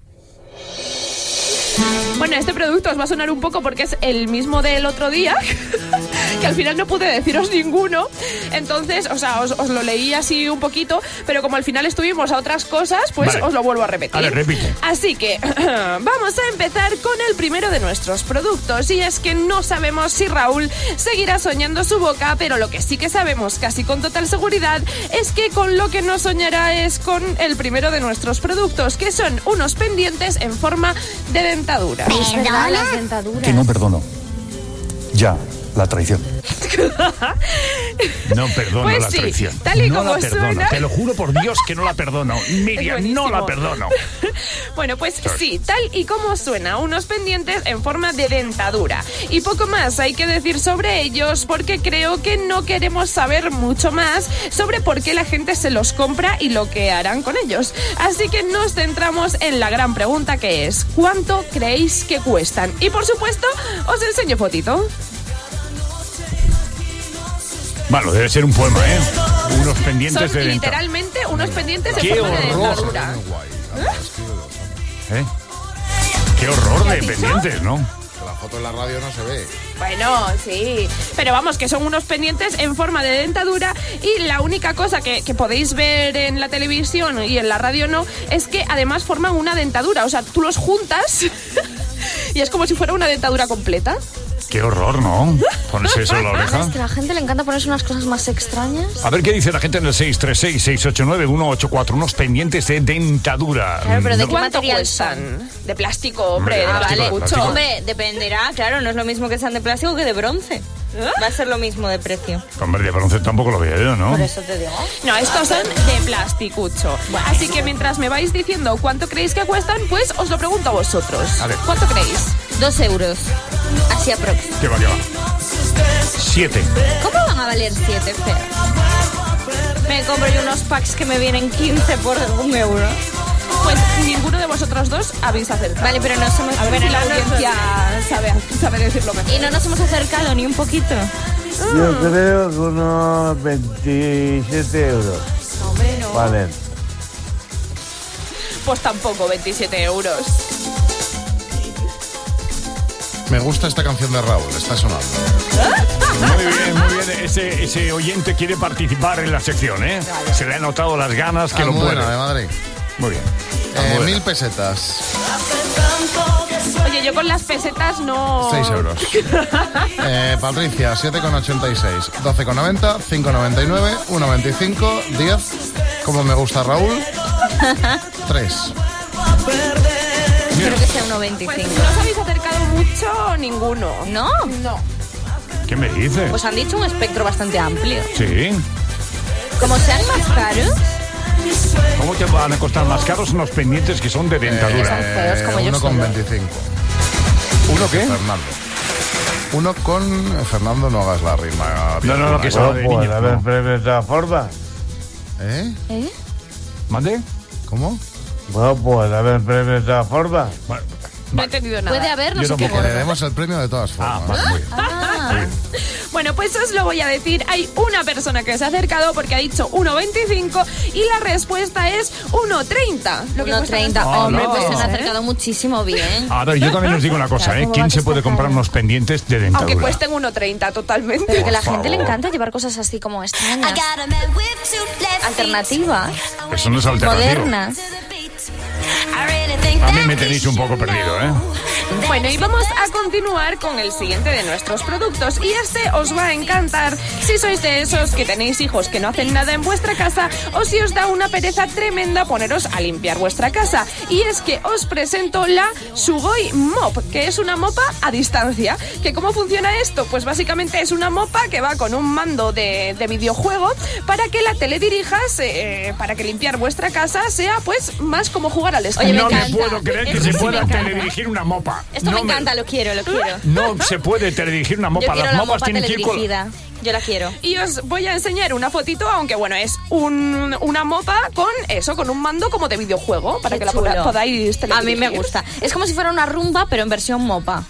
Bueno, este producto os va a sonar un poco porque es el mismo del otro día, que al final no pude deciros ninguno. Entonces, o sea, os lo leí así un poquito, pero como al final estuvimos a otras cosas, pues vale, os lo vuelvo a repetir. Vale, repite. Así que vamos a empezar con el primero de nuestros productos. Y es que no sabemos si Raúl seguirá soñando su boca, pero lo que sí que sabemos casi con total seguridad es que con lo que no soñará es con el primero de nuestros productos, que son unos pendientes en forma de dentadura. Es verdad, las dentaduras. Que no perdono. Ya, la traición. No perdono pues la sí, traición. Tal y no como la perdono. suena. Te lo juro por Dios que no la perdono. Miriam, no la perdono. Bueno, pues sí, tal y como suena, unos pendientes en forma de dentadura. Y poco más hay que decir sobre ellos porque creo que no queremos saber mucho más sobre por qué la gente se los compra y lo que harán con ellos. Así que nos centramos en la gran pregunta que es ¿cuánto creéis que cuestan? Y por supuesto, os enseño fotito. Bueno, debe ser un poema, ¿eh? Unos pendientes Son de dentadura. literalmente unos pendientes en ¡Qué forma de horror! dentadura. ¿Eh? ¡Qué horror ¿Qué de has dicho? pendientes!, ¿no? La foto en la radio no se ve. Bueno, sí, pero vamos, que son unos pendientes en forma de dentadura y la única cosa que podéis ver en la televisión y en la radio no, es que además forman una dentadura, o sea, tú los juntas y es como si fuera una dentadura completa. Qué horror, ¿no? Ponerse eso en la oreja. A la gente le encanta ponerse unas cosas más extrañas. A ver qué dice la gente en el 636-689-184. Unos pendientes de dentadura. Claro, pero ¿de qué ¿Cuánto material cuestan? son? De plástico, hombre. De plástico. Hombre, dependerá. Claro, no es lo mismo que sean de plástico que de bronce. Va a ser lo mismo de precio. Hombre, de bronce tampoco lo veo yo, ¿no? Por eso te digo. No, estos son de plasticucho. Bueno. Así que mientras me vais diciendo cuánto creéis que cuestan, pues os lo pregunto a vosotros. A ver. ¿Cuánto creéis? 2 euros. Así aprox. ¿Qué va? 7. ¿Cómo van a valer 7, Fer? Me compro yo unos packs que me vienen 15 por 1 euro. Pues ninguno de vosotros dos habéis acertado. Vale, pero nos hemos... A ver si la audiencia sabe decirlo mejor. Y no nos hemos acercado ni un poquito. Yo creo que unos 27 euros. Hombre, no. Vale. Pues tampoco, 27 euros. Me gusta esta canción de Raúl, está sonando. Muy bien, muy bien. Ese oyente quiere participar en la sección, ¿eh? Vale. Se le han notado las ganas que no puede. de Madrid. Muy bien. 1000 pesetas. Oye, yo con las pesetas no... 6 euros. Patricia, 7,86. 12,90. 5,99. 1,25. 10. Como me gusta Raúl. 3. Creo que sea 1,25. Pues no os habéis acercado mucho ninguno. ¿No? No. ¿Qué me dices? Pues han dicho un espectro bastante amplio. Sí. Como sean más caros... ¿Cómo te van a costar más caros unos pendientes que son de dentadura? Son feos como yo 1,25. ¿Uno qué? Fernando. Uno con... Fernando, no hagas la rima. No, que Bueno, de pues niño. a ver, pero de todas formas. ¿Eh? ¿Mande? ¿Cómo? Bueno, pues a ver, pero de todas formas. Bueno, No he entendido nada. Puede haber, no sé qué. Que le demos el premio de todas formas. vale, muy bien. Bueno, pues os lo voy a decir. Hay una persona que se ha acercado porque ha dicho 1,25 y la respuesta es 1,30. 1,30. Hombre, pues se han acercado muchísimo bien. A ver, yo también os digo una cosa, ¿eh? ¿Quién se puede comprar unos pendientes de dentadura? Aunque cuesten 1,30 totalmente. Pero que a la gente le encanta llevar cosas así como extrañas. Alternativas. Eso no es alternativo. Modernas. A mí me tenéis un poco perdido, ¿eh? Bueno, y vamos a continuar con el siguiente de nuestros productos. Y este os va a encantar si sois de esos que tenéis hijos que no hacen nada en vuestra casa o si os da una pereza tremenda poneros a limpiar vuestra casa. Y es que os presento la Sugoi Mop, que es una mopa a distancia. ¿Que cómo funciona esto? Pues básicamente es una mopa que va con un mando de videojuego para que la teledirijas, para que limpiar vuestra casa sea pues más como jugar al escape. Oye, No me encanta. puedo creer que Esto se sí pueda me encanta. teledirigir una mopa. Esto No me encanta, lo quiero. No se puede teledirigir una mopa. Yo quiero Las la mopas mopa tienen que ir con... teledirigida. Yo la quiero. Y os voy a enseñar una fotito, aunque bueno, es una mopa con un mando como de videojuego, para Qué que chulo. la podáis teledirigir. A mí me gusta. Es como si fuera una rumba, pero en versión mopa.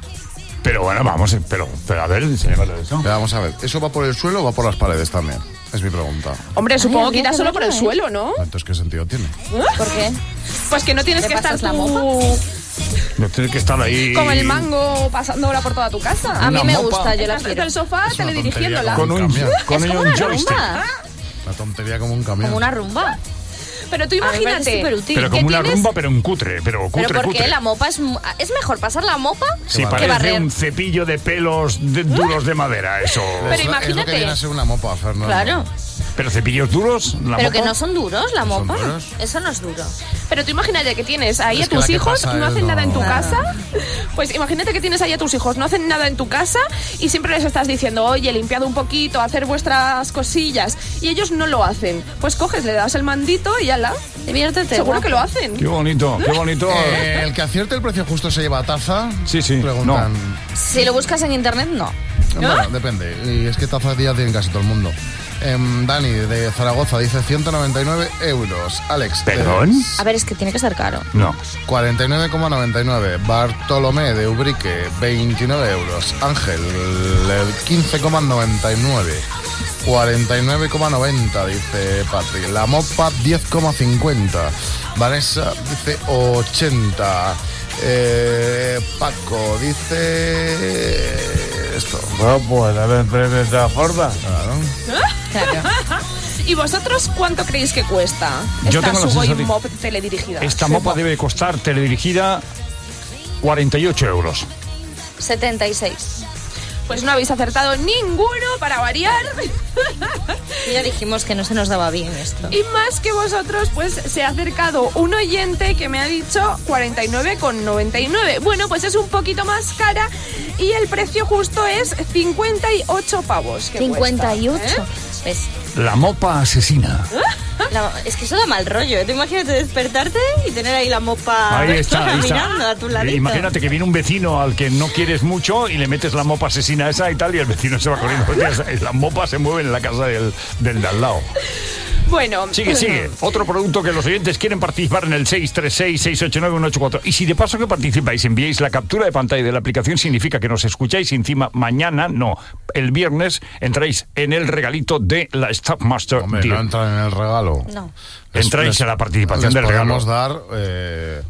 Pero bueno, vamos, pero a ver, enséñamelo eso. Pero vamos a ver, ¿eso va por el suelo o va por las paredes también? Es mi pregunta. Hombre, supongo que habría irá que solo por el verlo, ¿eh? suelo, ¿no? Entonces, ¿qué sentido tiene? ¿Por qué? Pues que no tienes ¿Le que estar pasas la tú mopa? No tienes que estar ahí... con el mango pasándola por toda tu casa. A mí Una me mopa. gusta, yo la Estás quiero. del sofá Es una teledirigiéndola. tontería. Con Es como un una joystick. rumba. La tontería como un camión. Como una rumba. Pero tú A mí me parece imagínate. superútil. Pero que como una tienes- rumba, pero un cutre. Pero ¿Pero por cutre. qué? La mopa es mejor pasar la mopa Sí, que parece barrer. un cepillo de pelos duros de madera, eso. Pero Es lo imagínate. que viene a ser una mopa, Fernando. Claro. ¿Pero cepillos duros? ¿La Pero mopa? que no son duros, la ¿No son mopa. duros? Eso no es duro. Pero tú imagínate que tienes ahí Es a que tus la que hijos, pasa no es hacen nada en tu no- casa. Pues imagínate que tienes ahí a tus hijos, no hacen nada en tu casa y siempre les estás diciendo, oye, limpiad un poquito, hacer vuestras cosillas. Y ellos no lo hacen. Pues coges, le das el mandito y ala. Diviértete. Seguro guapo. que lo hacen. Qué bonito, qué bonito. El que acierte el precio justo se lleva taza. Sí, sí. Preguntan. Si lo buscas en internet, no. Bueno, depende. Y es que taza día tienen casi todo el mundo. Dani, de Zaragoza, dice 199 euros. Alex. ¿Perdón? A ver, es que tiene que ser caro. No. 49,99. Bartolomé de Ubrique, 29 euros. Ángel, 15,99. 49,90, dice Patri. La mopa, 10,50. Vanessa dice 80. Paco dice esto. Bueno, pues a ver, pero de todas formas. Claro. ¿Y vosotros cuánto creéis que cuesta Yo esta tengo la Sugoi sensación- Mop teledirigida? Esta mopa debe costar teledirigida 48 euros. 76. Pues no habéis acertado ninguno para variar. Y ya dijimos que no se nos daba bien esto. Y más que vosotros, pues se ha acercado un oyente que me ha dicho 49,99. Bueno, pues es un poquito más cara y el precio justo es 58 pavos. 58. Cuesta, ¿Ves? La mopa asesina. Es que eso da mal rollo, ¿eh? Tú imagínate despertarte y tener ahí la mopa Ahí está. mirando a tu ladito. Imagínate que viene un vecino al que no quieres mucho y le metes la mopa asesina esa y tal, y el vecino se va corriendo. Las mopas se mueven en la casa del de al lado. Bueno. Sigue. Otro producto que los oyentes quieren participar en el 636-689-184. Y si de paso que participáis enviáis la captura de pantalla de la aplicación, significa que nos escucháis y encima mañana, no, el viernes, entráis en el regalito de la Stackmaster. Hombre, no entran en el regalo. No. Entráis en la participación del regalo. Les podemos dar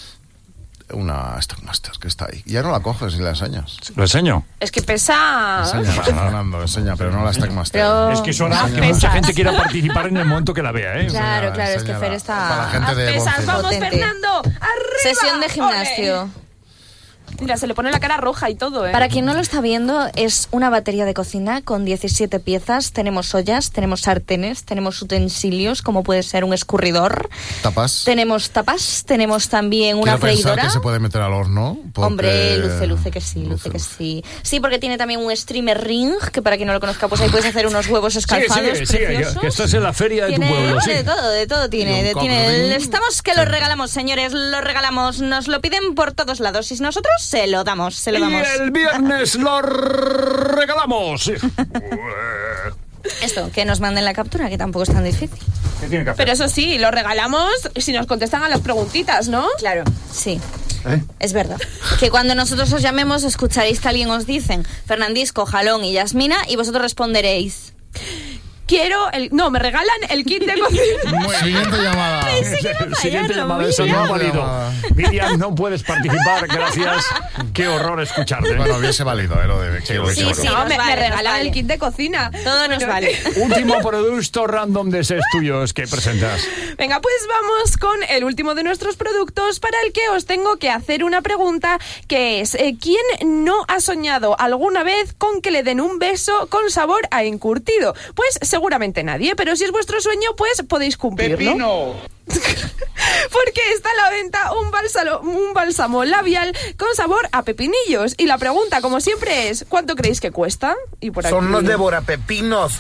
una Stackmaster que está ahí. Ya no la coges y la enseñas. ¿Lo enseño? Es que pesa... Enseña, pero no la Stackmaster. Pero... Es que es hora que mucha gente quiera participar en el momento que la vea, ¿eh? Claro, es que Fer está... Para la gente de pesas, vamos, potente. Fernando, arriba. Sesión de gimnasio. ¡Ole! Mira, se le pone la cara roja y todo, ¿eh? Para quien no lo está viendo, es una batería de cocina con 17 piezas. Tenemos ollas, tenemos sartenes, tenemos utensilios, como puede ser un escurridor. Tapas. Tenemos tapas, tenemos también una freidora. Que se puede meter al horno. Porque... Hombre, luce que sí. Sí, porque tiene también un streamer ring, que para quien no lo conozca, pues ahí puedes hacer unos huevos escalfados preciosos. Que estás en la feria de tu pueblo. Sí. De todo tiene. Estamos que lo regalamos, señores, lo regalamos. Nos lo piden por todos lados. Y nosotros se lo damos. Y el viernes lo regalamos. Esto, que nos manden la captura, que tampoco es tan difícil. ¿Qué tiene que hacer? Pero eso sí, lo regalamos si nos contestan a las preguntitas, ¿no? Claro, sí. Es verdad. Que cuando nosotros os llamemos, escucharéis que alguien os dicen Fernandisco, Jalón y Yasmina, y vosotros responderéis... me regalan el kit de cocina. Muy siguiente llamada. Siguiente llamada, eso no ha valido. Miriam, no puedes participar, gracias. Qué horror escucharte. Bueno, hubiese valido, lo de Sí, me regalan el kit de cocina. Todo nos vale. Último producto random de Ses Tuyos que presentas. Venga, pues vamos con el último de nuestros productos, para el que os tengo que hacer una pregunta, que es ¿quién no ha soñado alguna vez con que le den un beso con sabor a encurtido? Pues seguramente nadie, pero si es vuestro sueño, pues podéis cumplirlo. ¡Pepino! Porque está a la venta un bálsamo labial con sabor a pepinillos. Y la pregunta, como siempre, es ¿cuánto creéis que cuesta? Y por Son aquí... los devorapepinos.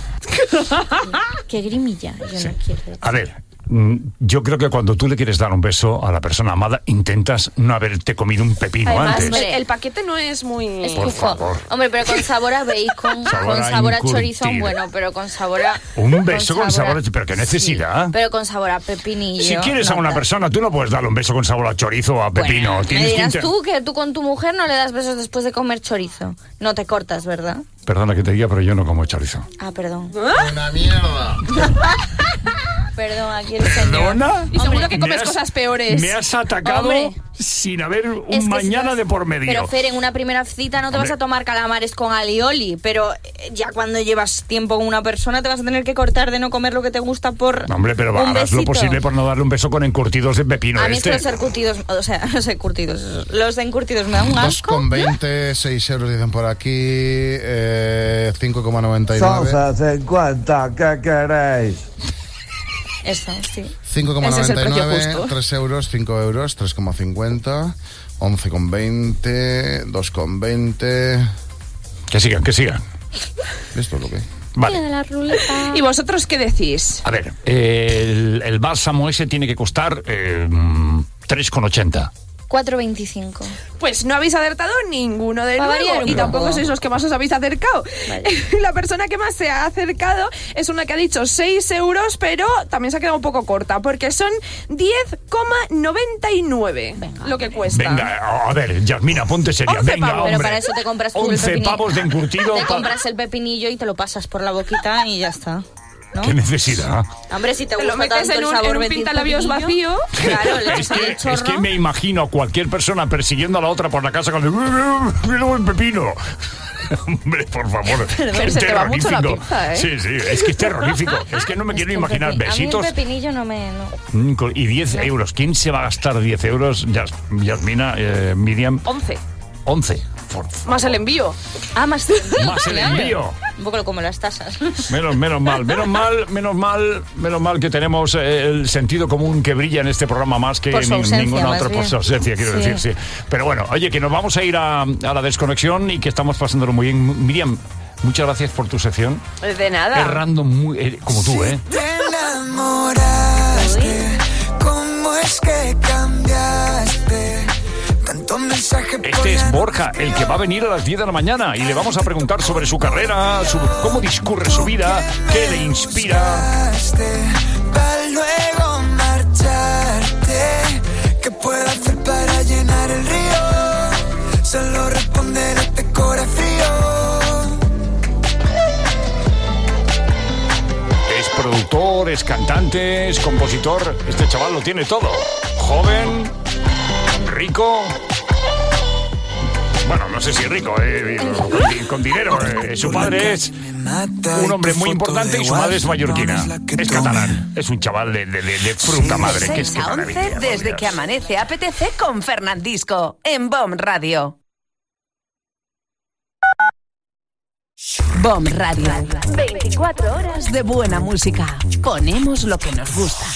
Qué grimilla. Yo no quiero. A ver, yo creo que cuando tú le quieres dar un beso a la persona amada, intentas no haberte comido un pepino Además, antes. el paquete no es muy... Por favor. Hombre, pero con sabor a bacon, Sabor con a sabor a encurtido. chorizo, bueno, pero con sabor a... Un beso con sabor a... Pero qué necesidad. Sí, pero con sabor a pepinillo. Si quieres a una persona, tú no puedes darle un beso con sabor a chorizo o a pepino. Bueno, Tienes me dirás que tú que tú con tu mujer no le das besos después de comer chorizo. No te cortas, ¿verdad? Perdona que te diga, pero yo no como chorizo. Ah, perdón. ¡Una mierda! Perdón, aquí el señor. Y seguro que comes cosas peores. Me has atacado sin haber un mañana de por medio. Pero Fer, en una primera cita no te vas a tomar calamares con alioli, pero ya cuando llevas tiempo con una persona te vas a tener que cortar de no comer lo que te gusta por Hombre, pero hagas lo posible por no darle un beso con encurtidos de pepino. A mí los encurtidos, los encurtidos me dan un asco. 2,20, 6 euros dicen por aquí, 5,99. Salsa 50, ¿qué queréis? Eso, sí. 5,99, 3 euros, 5 euros, 3,50, 11,20, 2,20. Que sigan. Esto es lo que... Vale. ¿Y vosotros qué decís? A ver, el bálsamo ese tiene que costar 3,80. 4,25. Pues no habéis acertado ninguno de Va nuevo. Y tampoco poco. sois los que más os habéis acercado. Vale. La persona que más se ha acercado es una que ha dicho 6 euros, pero también se ha quedado un poco corta, porque son 10,99 lo que cuesta. Venga, a ver, Yasmina, ponte seria. 11 Venga, pavos. hombre. Pero para eso te compras tú 11 pavos de encurtido. Te compras el pepinillo y te lo pasas por la boquita y ya está. ¿No? ¿Qué necesidad? Hombre, si te Te lo gusta metes tanto en el sabor un del pintalabios pepinillo, vacío. Claro, le Es echas el que chorro. me imagino a cualquier persona persiguiendo a la otra por la casa con el... ¡Mira el pepino! Hombre, por favor. Pero se te va mucho la pinza, ¿eh? Sí, es que es terrorífico. Es que no me quiero imaginar besitos. A mí el pepinillo no me... No. Y 10 euros. ¿Quién se va a gastar 10 euros? Yasmina, Miriam. 11. 11. Más el envío. Más el envío. Un poco como las tasas. Menos mal que tenemos el sentido común que brilla en este programa más que ninguna otra por su ausencia, quiero decir, sí. Pero bueno, oye, que nos vamos a ir a la desconexión y que estamos pasándolo muy bien. Miriam, muchas gracias por tu sección. De nada. Errando muy, como tú, ¿eh? Te enamoraste, ¿cómo es que cambiaste? Este es Borja, el que va a venir a las 10 de la mañana y le vamos a preguntar sobre su carrera, cómo discurre su vida, qué le inspira. Para luego marcharte, ¿qué puedo hacer para llenar el río? Solo responder a este corazón frío. Es productor, es cantante, es compositor. Este chaval lo tiene todo. Joven, rico. Bueno, no sé si rico, con dinero. Su padre es un hombre muy importante y su madre es mallorquina. Es catalán. Es un chaval de fruta madre. Que es que 11 desde que amanece apetece con Fernandisco en BOM Radio. BOM Radio. 24 horas de buena música. Ponemos lo que nos gusta.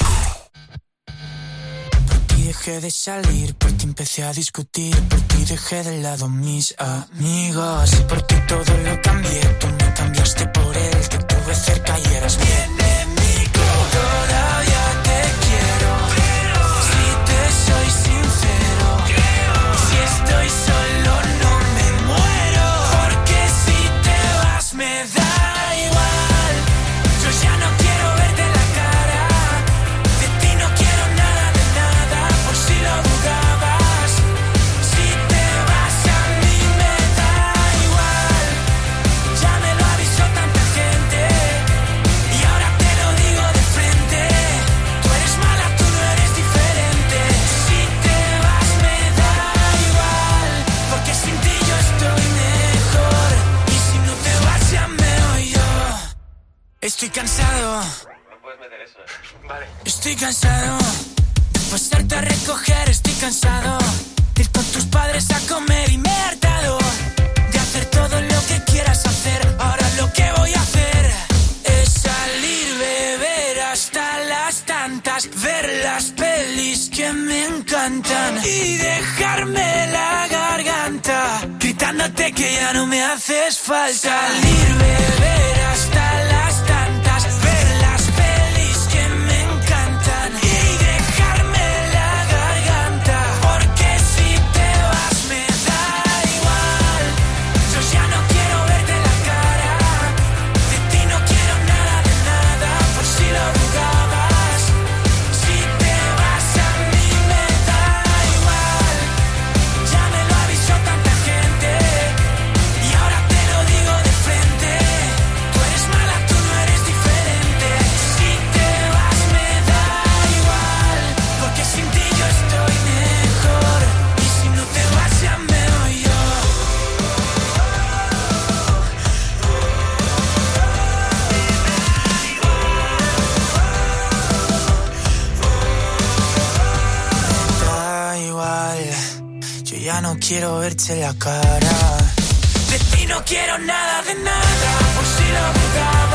Dejé de salir, por ti empecé a discutir, por ti dejé de lado mis amigos, y por ti todo lo cambié, tú me cambiaste por él, te tuve cerca y eras mi enemigo. Todavía te quiero, si te soy sincero, si estoy solo no me muero, porque si te vas me da igual, yo ya no quiero verte la cara, de ti no quiero nada de nada. Si lo dudabas, si te vas a mí me da igual. Ya me lo avisó tanta gente y ahora te lo digo de frente. Tú eres mala, tú no eres diferente. Si te vas me da igual, porque sin ti yo estoy mejor. Y si no te vas ya me voy yo. Estoy cansado. No puedes meter eso, Vale. Estoy cansado. Pasarte a recoger, estoy cansado de ir con tus padres a comer y me he hartado de hacer todo lo que quieras hacer. Ahora lo que voy a hacer es salir, beber hasta las tantas, ver las pelis que me encantan y dejarme la garganta gritándote que ya no me haces falta. Salir, beber hasta las tantas, ver las pelis que me encantan y no quiero verte la cara. De ti no quiero nada de nada, por si lo dudabas.